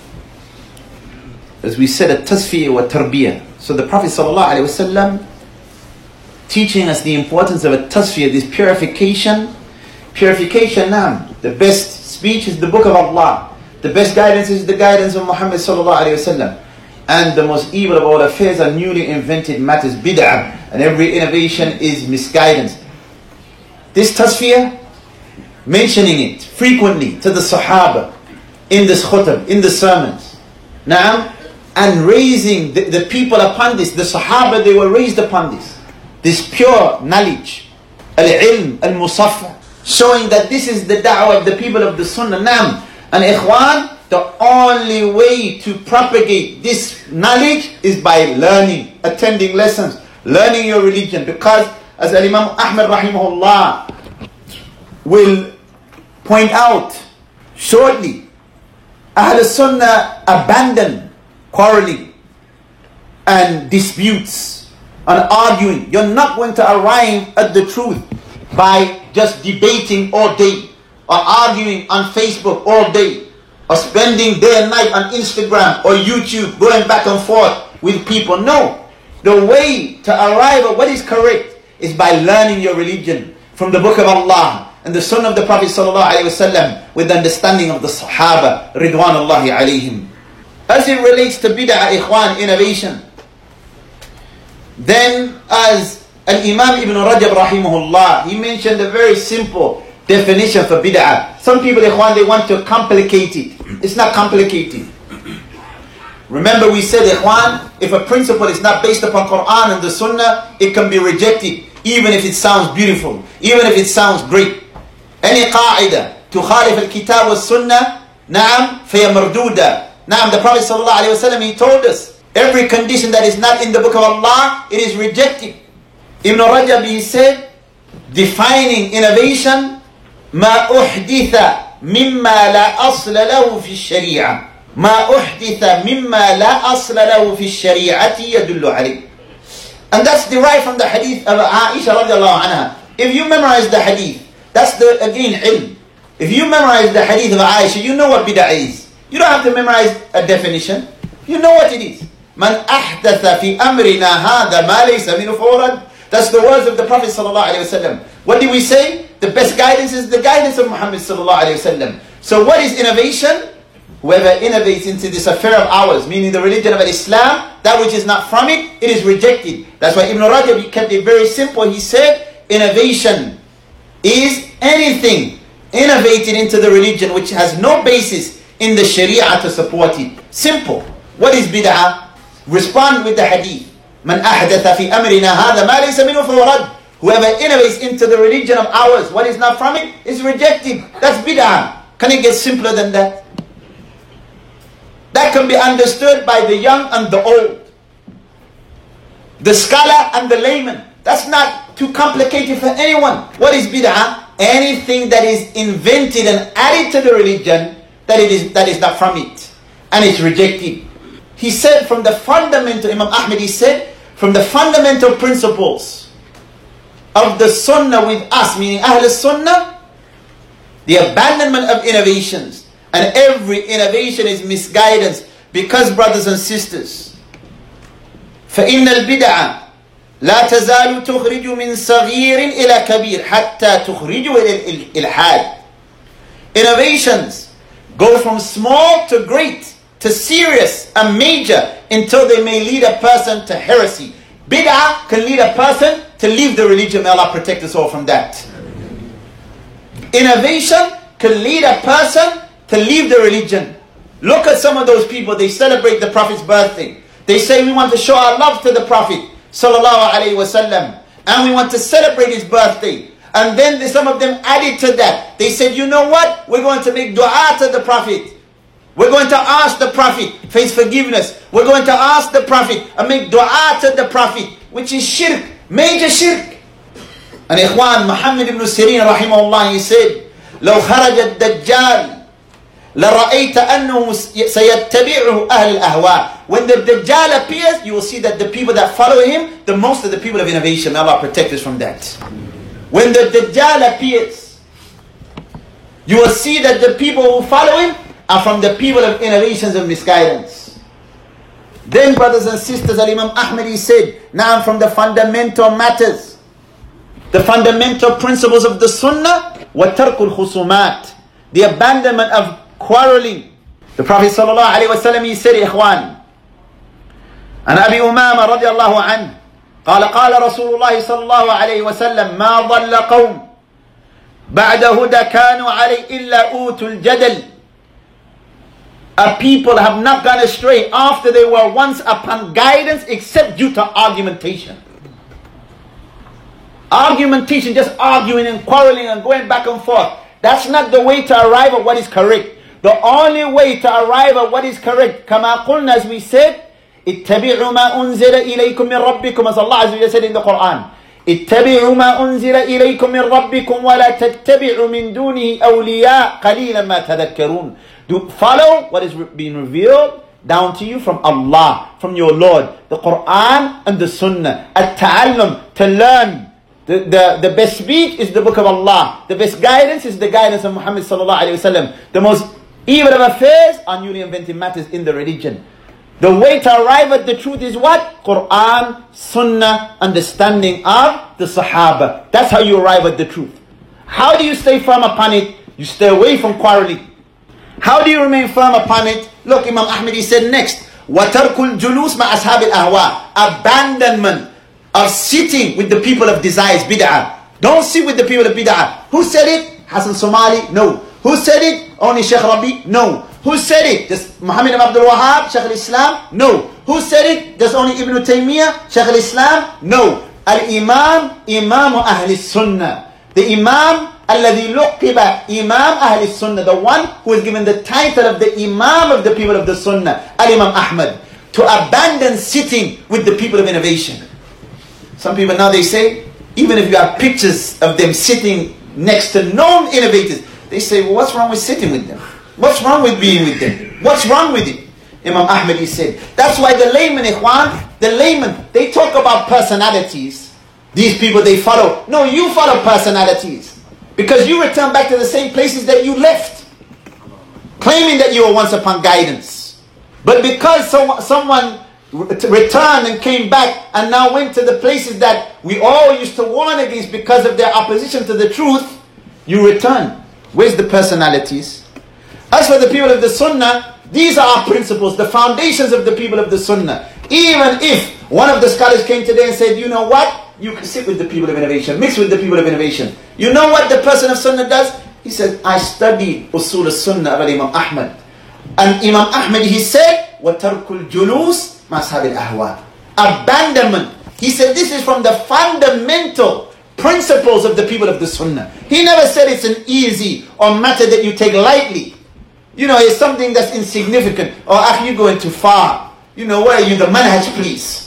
As we said, at-tasfiyah wa tarbiyah. So the Prophet ﷺ teaching us the importance of a tasfiyah, this purification. Purification now. The best speech is the book of Allah. The best guidance is the guidance of Muhammad ﷺ. And the most evil of all affairs are newly invented matters, bid'ah. And every innovation is misguidance. This tasfiyah, mentioning it frequently to the Sahaba, in this khutbah, in the sermons. Now, and raising the people upon this. The Sahaba, they were raised upon this pure knowledge, al-ilm, al-musaffa, showing that this is the da'wah of the people of the Sunnah. Naam. And ikhwan, the only way to propagate this knowledge is by learning, attending lessons, learning your religion. Because as Imam Ahmad rahimahullah will point out shortly, Ahl Sunnah abandon quarreling and disputes on arguing. You're not going to arrive at the truth by just debating all day, or arguing on Facebook all day, or spending day and night on Instagram or YouTube going back and forth with people. No. The way to arrive at what is correct is by learning your religion from the book of Allah and the sunnah of the Prophet ﷺ with the understanding of the Sahaba Ridwanullahi alayhim. As it relates to bid'ah, ikhwan, innovation, then as Al-Imam Ibn Rajab rahimahullah, he mentioned a very simple definition for bid'ah. Some people, ikhwan, they want to complicate it. It's not complicated. Remember we said, ikhwan, if a principle is not based upon Quran and the Sunnah, it can be rejected, even if it sounds beautiful, even if it sounds great. Any qa'idah tukhalif al-kitab wa sunnah, na'am, faya marduda. Na'am, the Prophet sallallahu alayhi wa sallam, he told us, every condition that is not in the book of Allah, it is rejected. Ibn Rajab, he said, defining innovation, ma uhditha mimma la asla lahu fi sharia. ما أحدث مما لا أصل له في الشريعة يدل عليه. And that's derived from the hadith of Aisha radiallahu anha. If you memorize the hadith, that's the, again, ilm. If you memorize the hadith of Aisha, you know what bid'ah is. You don't have to memorize a definition. You know what it is. من أحدث في أمرنا هذا ما ليس منه فورا. That's the words of the Prophet sallallahu alayhi wasallam. What did we say? The best guidance is the guidance of Muhammad sallallahu alayhi wasallam. So what is innovation? Whoever innovates into this affair of ours, meaning the religion of Islam, that which is not from it, it is rejected. That's why Ibn Rajab, he kept it very simple. He said, innovation is anything innovated into the religion which has no basis in the Sharia to support it. Simple. What is bid'ah? Respond with the hadith. Man ahdatha fi amrina hadha ma laysa minhu fahuwa rad. Whoever innovates into the religion of ours, what is not from it, is rejected. That's bid'ah. Can it get simpler than that? That can be understood by the young and the old, the scholar and the layman. That's not too complicated for anyone. What is bid'ah? Anything that is invented and added to the religion that is not from it, and it's rejected. He said from the fundamental, Imam Ahmed, he said, from the fundamental principles of the sunnah with us, meaning Ahl Sunnah, the abandonment of innovations. And every innovation is misguidance. Because, brothers and sisters, فَإِنَّ الْبِدْعَ لَا تَزَالُ تُخْرِجُ مِنْ صَغِيرٍ إِلَى كَبِيرٍ حَتَّى تُخْرِجُ إِلَى الْإِلْحَادِ. Innovations go from small to great, to serious and major, until they may lead a person to heresy. Bid'ah can lead a person to leave the religion. May Allah protect us all from that. Innovation can lead a person to leave the religion. Look at some of those people, they celebrate the Prophet's birthday. They say we want to show our love to the Prophet sallallahu alaihi wasallam, and we want to celebrate his birthday. And then some of them added to that. They said, you know what? We're going to make dua to the Prophet. We're going to ask the Prophet for his forgiveness. We're going to ask the Prophet and make dua to the Prophet, which is shirk, major shirk. And ikhwan, Muhammad ibn Sirin rahimahullah, he said, لو خرج الدجال لَرَأَيْتَ أَنَّهُ سَيَتَّبِعُهُ أَهْلِ الْأَهْوَاءِ. When the Dajjal appears, you will see that the people that follow him, the most of the people of innovation. May Allah protect us from that. When the Dajjal appears, you will see that the people who follow him are from the people of innovations and misguidance. Then, brothers and sisters, Al-Imam Ahmed, he said, now from the fundamental matters, the fundamental principles of the Sunnah, وَتَرْكُ الْخُصُومَاتِ, the abandonment of quarreling. The Prophet sallallahu alaihi wasallam, he said, ikhwan, an Abi Umama radiallahu anhu, قال قال رسول الله صلى الله عليه وسلم ما ضل قوم بعد هدى كانوا عليه إلا أوتوا الجدل. A people have not gone astray after they were once upon guidance except due to argumentation. Argumentation, just arguing and quarreling and going back and forth. That's not the way to arrive at what is correct. The only way to arrive at what is correct, كما قلنا, as we said, اتبعوا ما أنزل إليكم من ربكم, as Allah Azza wa Jalla said in the Quran. اتبعوا ما أنزل إليكم من ربكم ولا تتبعوا من دونه أولياء قليلا ما تذكرون. Do follow what is being revealed down to you from Allah, from your Lord. The Quran and the Sunnah. At-ta'allum, to learn. The best speech is the book of Allah. The best guidance is the guidance of Muhammad sallallahu alayhi wa sallam. The most evil of affairs are newly invented matters in the religion. The way to arrive at the truth is what? Quran, Sunnah, understanding of the Sahaba. That's how you arrive at the truth. How do you stay firm upon it? You stay away from quarreling. How do you remain firm upon it? Look, Imam Ahmad, he said next, وَتَرْكُ الْجُلُوسِ مَعَ أَصْحَابِ الْأَهْوَاءِ, abandonment of sitting with the people of desires, bid'ah. Don't sit with the people of bid'ah. Who said it? Hassan Somali? No. Who said it? Only Sheikh Rabi? No. Who said it? Just Muhammad ibn Abdul Wahhab, Sheikh al-Islam? No. Who said it? Just only Ibn Taymiyyah, Sheikh al-Islam? No. Al-Imam, Imam Ahli Sunnah. The Imam alladhi luqiba Imam Ahli Sunnah, the one who is given the title of the Imam of the people of the Sunnah, Al-Imam Ahmad, to abandon sitting with the people of innovation. Some people now they say, even if you have pictures of them sitting next to known innovators, they say, well, what's wrong with sitting with them? What's wrong with being with them? What's wrong with it? Imam Ahmad, he said, that's why the layman, ikhwan, the layman, they talk about personalities. These people they follow. No, you follow personalities. Because you return back to the same places that you left. Claiming that you were once upon guidance. But because someone returned and came back and now went to the places that we all used to warn against because of their opposition to the truth, you return. Where's the personalities? As for the people of the Sunnah, these are our principles, the foundations of the people of the Sunnah. Even if one of the scholars came today and said, you know what? You can sit with the people of innovation, mix with the people of innovation. You know what the person of Sunnah does? He said, I studied Usul al-Sunnah of Imam Ahmad. And Imam Ahmad, he said, وَتَرْكُ الْجُلُوسِ مَعَ أَصْحَابِ الْأَهْوَاءِ. Abandonment. He said, this is from the fundamental principles of the people of the Sunnah. He never said it's an easy or matter that you take lightly. You know, it's something that's insignificant. Or after you going too far. You know, where are you? The manhaj, please.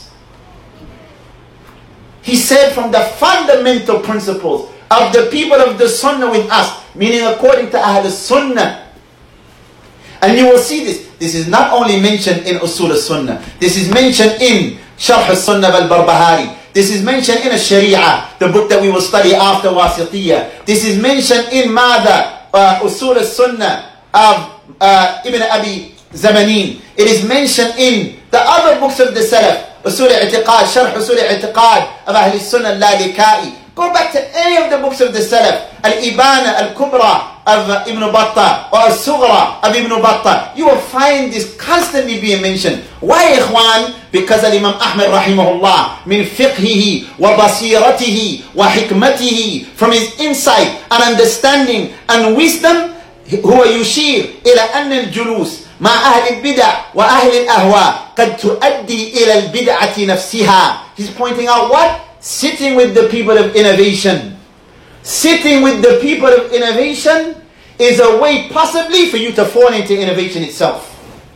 He said from the fundamental principles of the people of the Sunnah with us, meaning according to Ahl Sunnah. And you will see this. This is not only mentioned in Usul al-Sunnah. This is mentioned in Sharh al-Sunnah al-Barbahari. This is mentioned in al-Sharia, the book that we will study after Wasitiyah. This is mentioned in Usul al-Sunnah of Ibn Abi Zamanin. It is mentioned in the other books of the Salaf. Usul al-I'tiqad, Sharh Usul al-I'tiqad of Ahl Sunnah al-Lalikai. Go back to any of the books of the Salaf. Al-Ibana al-Kubra of Ibn Battah or Al-Sughra of Ibn Battah. You will find this constantly being mentioned. Why, ikhwan? Because Imam Ahmad rahimahullah, min fiqhihi wa basiratihi wa hikmatihi, from his insight and understanding and wisdom, هو يشير إلى أن الجلوس مع أهل البدع وأهل الأهواء قد تؤدي إلى البدعة نفسها. He's pointing out what? Sitting with the people of innovation. Sitting with the people of innovation is a way possibly for you to fall into innovation itself.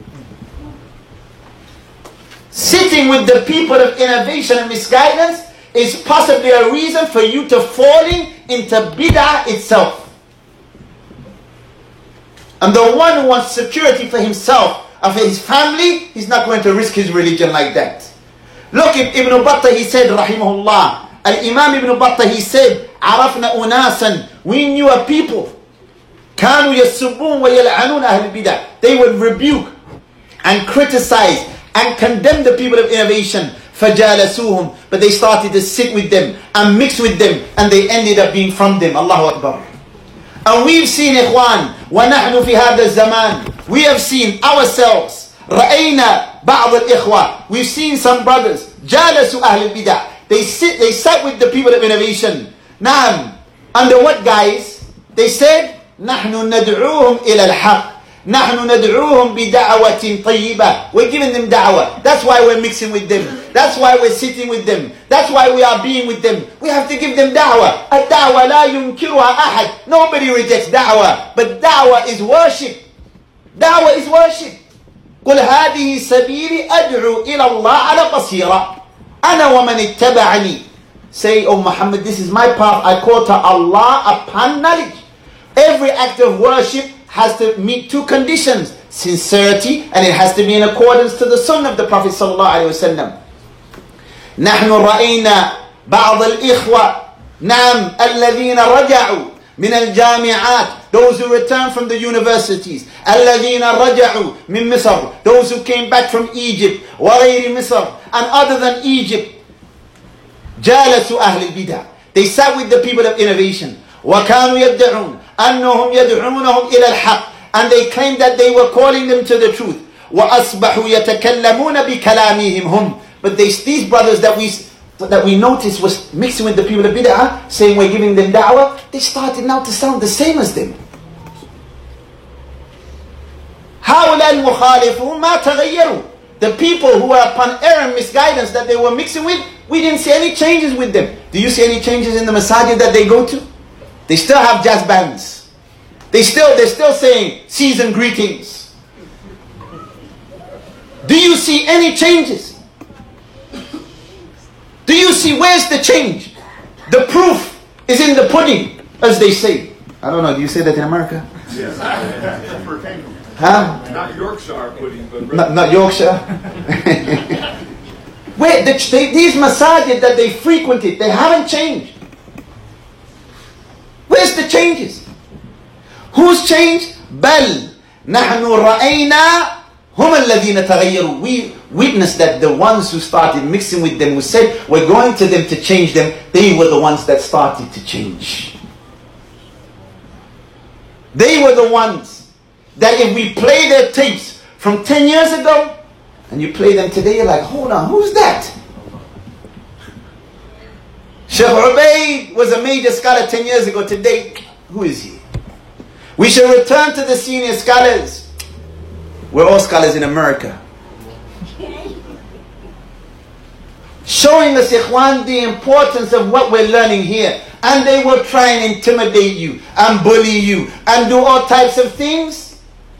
Sitting with the people of innovation and misguidance is possibly a reason for you to falling into bid'ah itself. And the one who wants security for himself and for his family, he's not going to risk his religion like that. Look at Ibn Battah, he said, rahimahullah. Al-Imam Ibn Battah, he said, عرفنا أناسا, we knew a people. كانوا يسبون ويلعنون أهل البدع. They would rebuke and criticize and condemn the people of innovation. فجالسوهم, but they started to sit with them and mix with them, and they ended up being from them. Allahu Akbar. And we've seen, ikhwan, وَنَحْنُ فِي هَذَا الزَّمَانِ, we have seen ourselves, رَأَيْنَا بَعْضَ الْإِخْوَةِ, we've seen some brothers, جَالَسُوا أَهْلِ الْبِدَعِ, they sat with the people of innovation. Naam. Under what guise? They said, نَحْنُ نَدْعُوهُمْ إِلَى الْحَقِّ, نَحْنُ نَدْعُوهُمْ بِدَعْوَةٍ طَيِّبَةٍ. We're giving them da'wah. That's why we're mixing with them. That's why we're sitting with them. That's why we are being with them. We have to give them da'wah. الدعوة لا ينكرها أحد. Nobody rejects da'wah. But da'wah is worship. Da'wah is worship. قُلْ هَذِهِ سَبِيلِ أَدْعُو إِلَى اللَّهِ عَلَى بَصِيرَةٍ أَنَا وَمَنِ اتَّبَعَنِي. Say, oh Muhammad, this is my path. I call to Allah upon knowledge. Every act of worship has to meet two conditions: sincerity, and it has to be in accordance to the sunnah of the Prophet sallallahu alaihi wasallam. نحن رأينا بعض الإخوة نعم الذين رجعوا من الجامعات, those who returned from the universities, الذين رجعوا من مصر, those who came back from Egypt, وغير مصر, and other than Egypt, جالسوا أهل البدع, they sat with the people of innovation, وكانوا يدعون أنهم يدعونهم إلى الحق, and they claimed that they were calling them to the truth, وأصبحوا يتكلمون بكلامهم هم, but these brothers that we noticed was mixing with the people of bid'ah, saying we're giving them da'wah, they started now to sound the same as them. هؤلاء المخالفون ما تغيروا. The people who were upon error and misguidance that they were mixing with, we didn't see any changes with them. Do you see any changes in the masajid that they go to? They still have jazz bands. They're still saying season greetings. Do you see any changes? Do you see where's the change? The proof is in the pudding, as they say. I don't know, do you say that in America? Yes. That's where it came from. Huh? Not Yorkshire pudding, but... Not Yorkshire. Wait, these masajid that they frequented, they haven't changed. Where's the changes? Who's changed? بل نحن رأينا هم الذين تغيروا. We witnessed that the ones who started mixing with them, who said we're going to them to change them, they were the ones that started to change. They were the ones that if we play their tapes from 10 years ago and you play them today, you're like, hold on, who's that? Sheikh Ubaid was a major scholar 10 years ago. Today, who is he? We should return to the senior scholars. We're all scholars in America. Showing us, ikhwan, the importance of what we're learning here. And they will try and intimidate you and bully you and do all types of things.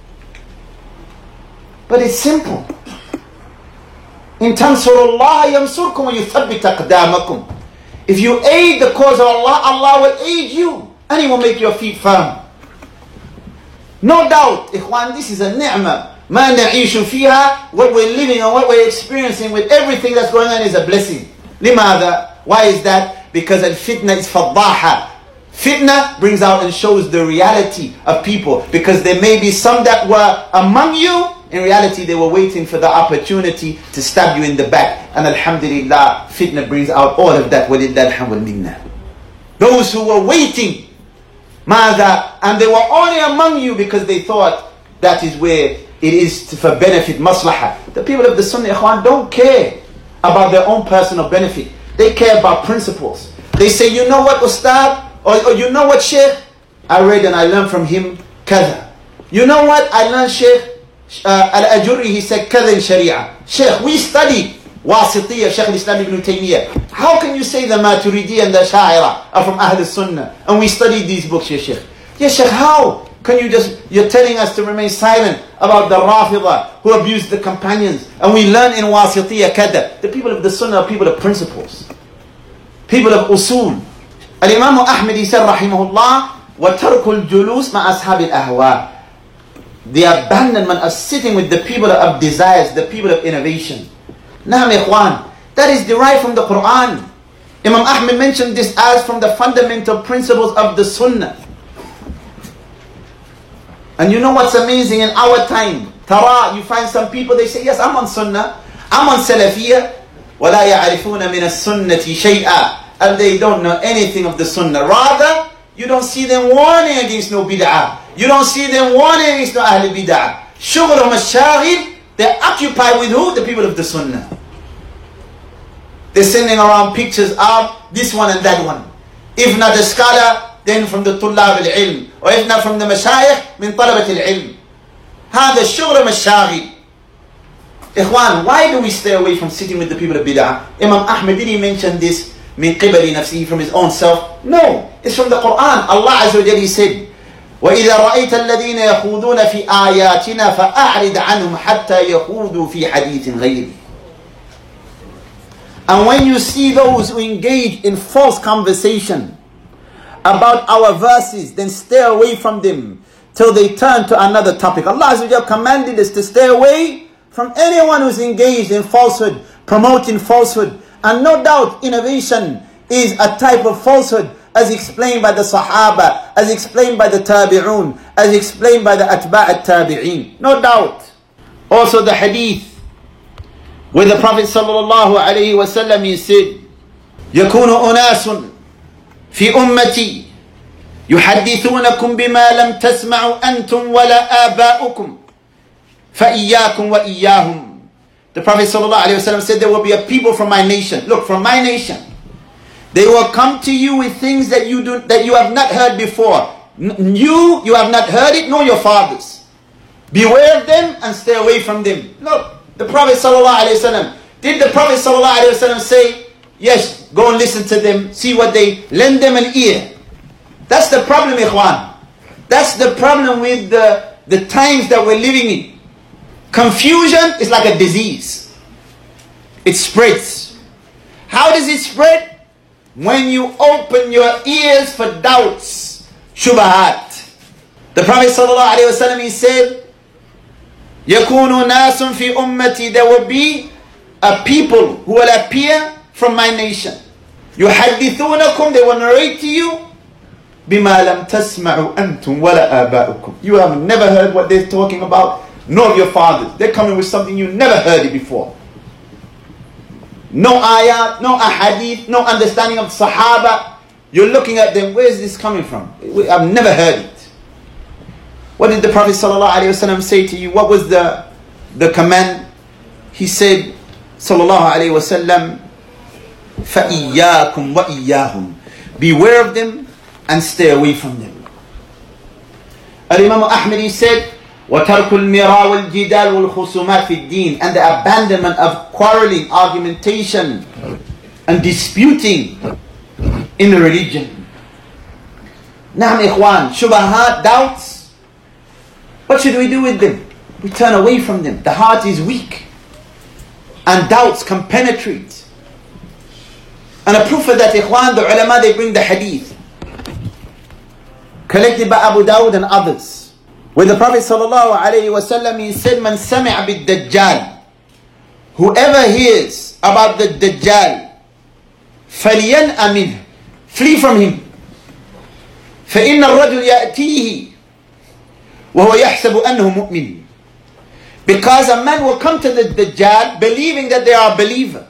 But it's simple. In tansurullah yamsurkum wa yuthabbit aqdamakum. If you aid the cause of Allah, Allah will aid you and He will make your feet firm. No doubt, ikhwan, this is a ni'mah. ما نعيش فيها, what we're living and what we're experiencing with everything that's going on is a blessing. لماذا? Why is that? Because al-fitna is faddaha. Fitna brings out and shows the reality of people. Because there may be some that were among you, in reality they were waiting for the opportunity to stab you in the back. And alhamdulillah, fitna brings out all of that. وَلِلَّهِ الْحَمْدُ minna. Those who were waiting, ماذا? And they were only among you because they thought that is where it is for benefit, maslahah. The people of the Sunnah, ikhwan, don't care about their own personal benefit. They care about principles. They say, you know what, Ustad? Or you know what, Sheikh? I read and I learned from him, kada. You know what? I learned Sheikh Al-Ajurri, he said, kada in Sharia. Sheikh, we studied Wasitiyya, Sheikh al-Islam ibn Taymiyyah. How can you say the Maturidi and the Sha'ira are from Ahl al-Sunnah? And we studied these books, ya Sheikh. Ya Sheikh, how? Can you're telling us to remain silent about the Rafidah who abused the companions, and we learn in Wasitiyya kada. The people of the Sunnah are people of principles, people of usul. Al-Imam Ahmad, he said, rahimahullah, وَتَرْكُ الْجُلُوسِ مَعَ أَصْحَابِ الْأَهْوَاءِ. The abandonment of sitting with the people of desires, the people of innovation. Naam ikhwan, that is derived from the Quran. Imam Ahmad mentioned this as from the fundamental principles of the Sunnah. And you know what's amazing in our time? Tara, you find some people, they say, yes, I'm on Sunnah, I'm on Salafiyah, وَلَا يَعْرِفُونَ مِنَ السُنَّةِ شَيْئًا. And they don't know anything of the Sunnah. Rather, you don't see them warning against no bid'ah. You don't see them warning against no Ahl bid'ah. Shughulhum al-shaghil, they're occupied with who? The people of the Sunnah. They're sending around pictures of this one and that one. If not a scholar, then from the Tullab al-Ilm. Or if not from the Mashayikh, min Talabat al-Ilm. هذا الشغل الشاغل. Ikhwan, why do we stay away from sitting with the people of bid'ah? Imam Ahmad, did he mention this min qibali nafsihi, from his own self? No, it's from the Quran. Allah Azza wa Jalla, he said, وَإِذَا رَأَيْتَ الَّذِينَ يَخُوضُونَ فِي آيَاتِنَا فَأَعْرِضْ عَنْهُمْ حَتَّى يَخُوضُوا فِي حَدِيثٍ غَيْرِهِ. And when you see those who engage in false conversation about our verses, then stay away from them till they turn to another topic. Allah Azza wa Jalla commanded us to stay away from anyone who's engaged in falsehood, promoting falsehood. And no doubt innovation is a type of falsehood, as explained by the Sahaba, as explained by the Tabi'un, as explained by the Atba' al-Tabi'in. No doubt. Also the hadith where the Prophet sallallahu alayhi wa sallam, he said, يَكُونُ أُنَاسٌ فِي أُمَّتِي يُحَدِّثُونَكُمْ بِمَا لَمْ تَسْمَعُوا أَنْتُمْ وَلَا آبَاؤُكُمْ فَإِيَّاكُمْ وَإِيَّاهُمْ. The Prophet sallallahu alayhi wa sallam said, there will be a people from my nation. Look, from my nation. They will come to you with things that you have not heard before. You have not heard it, nor your fathers. Beware of them and stay away from them. Look, the Prophet ﷺ, did the Prophet ﷺ say, yes, go and listen to them, see what they, lend them an ear. That's the problem, ikhwan. That's the problem with the times that we're living in. Confusion is like a disease. It spreads. How does it spread? When you open your ears for doubts, shubahat. The Prophet ﷺ, he said, يَكُونُ نَاسٌ فِي أُمَّتِي. There will be a people who will appear from my nation. يُحَدِّثُونَكُمْ. They will narrate to you بِمَا لَمْ تَسْمَعُوا أَنْتُمْ وَلَا آبَاؤُكُمْ. You have never heard what they're talking about, nor your fathers. They're coming with something you never heard it before. No ayat, no ahadith, no understanding of Sahaba. You're looking at them, where is this coming from? I've never heard it. What did the Prophet ﷺ say to you? What was the command? He said, sallallahu alayhi wa sallam, فَإِيَّاكُمْ وَإِيَّاهُمْ. Beware of them and stay away from them. Imam Ahmad, he said, وَتَرْكُ الْمِرَى وَالْجِدَالِ وَالْخُصُومَاتِ فِي الدِّينِ. And the abandonment of quarreling, argumentation, and disputing in the religion. Na'am ikhwan, shubahat, doubts. What should we do with them? We turn away from them. The heart is weak, and doubts can penetrate. And a proof of that, ikhwan, the ulama, they bring the hadith collected by Abu Dawud and others, where the Prophet ﷺ, he said, Man sami'a bid-Dajjal. Whoever hears about the Dajjal, فَلْيَنْأَ مِنْهُ. Flee from him. فَإِنَّ الرَّجُلْ يَأْتِيهِ وَهُوَ يَحْسَبُ أَنَّهُ مُؤْمِنٌ. Because a man will come to the Dajjal believing that they are a believer.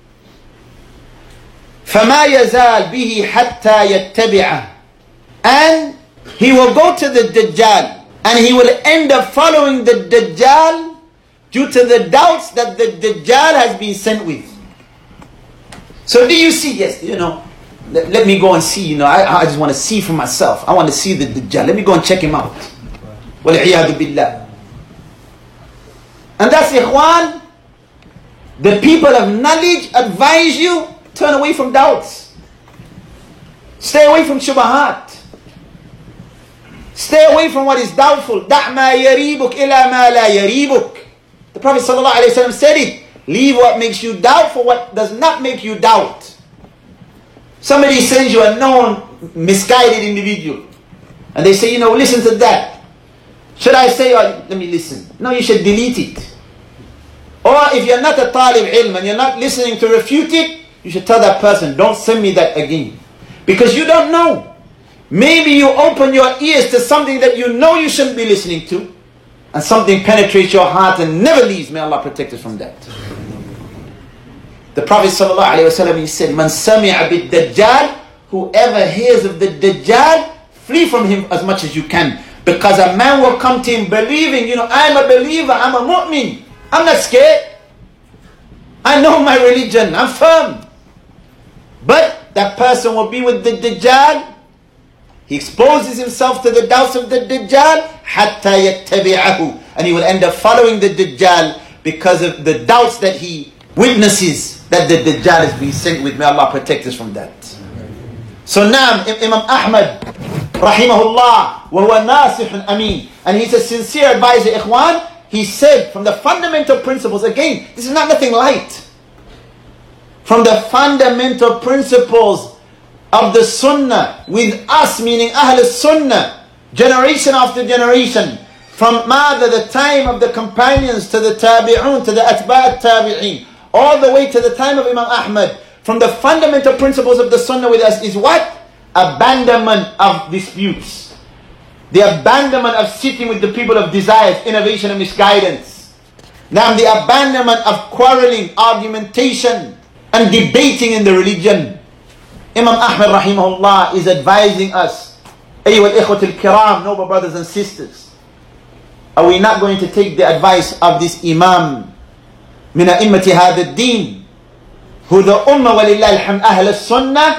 فَمَا يَزَالْ بِهِ حَتَّى يَتَّبِعَهُ. And he will go to the Dajjal, and he will end up following the Dajjal due to the doubts that the Dajjal has been sent with. So do you see? Yes, let me go and see. I just want to see for myself. I want to see the Dajjal. Let me go and check him out. وَالْعِيَاذُ بِاللَّهِ. And that's, ikhwan, the people of knowledge advise you, turn away from doubts. Stay away from shubahat. Stay away from what is doubtful. دَعْ مَا يَرِيبُكْ إِلَى مَا لَا يَرِيبُكْ. The Prophet ﷺ said it. Leave what makes you doubt for what does not make you doubt. Somebody sends you a known misguided individual, and they say, listen to that. Should I say, let me listen? No, you should delete it. Or if you're not a talib ilm and you're not listening to refute it, you should tell that person, don't send me that again. Because you don't know. Maybe you open your ears to something that you know you shouldn't be listening to, and something penetrates your heart and never leaves. May Allah protect us from that. The Prophet ﷺ, he said, Man sami'a bid-Dajjal. Whoever hears of the Dajjal, flee from him as much as you can. Because a man will come to him believing, I'm a believer, I'm a mu'min. I'm not scared. I know my religion, I'm firm. But that person will be with the Dajjal. He exposes himself to the doubts of the Dajjal, حَتَّى يَتَّبِعَهُ. And he will end up following the Dajjal because of the doubts that he witnesses that the Dajjal is being sent with. May Allah protect us from that. So now, Imam Ahmad, rahimahullah, وَهُوَ نَاصِحٌ أَمِينٌ. And he's a sincere advisor, ikhwan. He said, from the fundamental principles, again, this is not nothing light. From the fundamental principles of the Sunnah, with us, meaning Ahl Sunnah, generation after generation, from the time of the companions to the tabi'un, to the atba' tabi'in, all the way to the time of Imam Ahmad. From the fundamental principles of the Sunnah with us is what? Abandonment of disputes. The abandonment of sitting with the people of desires, innovation and misguidance. Now the abandonment of quarreling, argumentation and debating in the religion. Imam Ahmad rahimahullah is advising us, Ayyuha al-ikhwat al-kiram, noble brothers and sisters, are we not going to take the advice of this Imam min a'immati hadha ad-din, who the ummah walillah alhamd ahl as-sunnah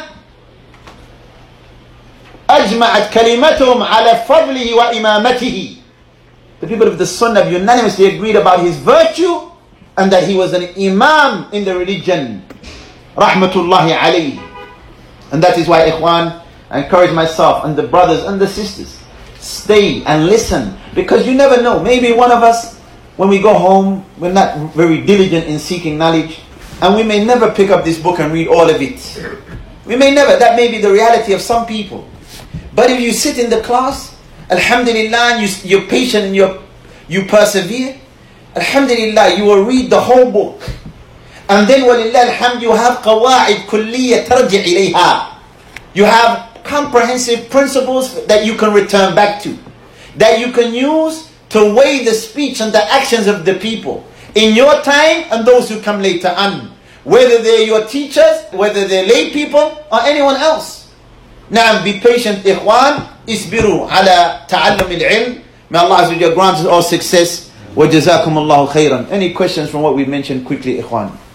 أجمعت كلمتهم على فضله وإمامته. The people of the Sunnah have unanimously agreed about his virtue and that he was an imam in the religion. Rahmatullahi alayhi. And that is why, ikhwan, I encourage myself and the brothers and the sisters, stay and listen, because you never know. Maybe one of us, when we go home, we're not very diligent in seeking knowledge, and we may never pick up this book and read all of it. We may never. That may be the reality of some people. But if you sit in the class, alhamdulillah, and you're patient and you persevere, alhamdulillah, you will read the whole book. And then walillah alhamd, you have qawa'id kulliyya tarji' ilayha. You have comprehensive principles that you can return back to, that you can use to weigh the speech and the actions of the people in your time and those who come later on, whether they're your teachers, whether they're lay people or anyone else. Now be patient, ikhwan. Isbiru ala ta'allum al-ilm. May Allah Azza wa Jalla grant us all success. Wa jazakum Allahu khairan. Any questions from what we mentioned quickly, ikhwan?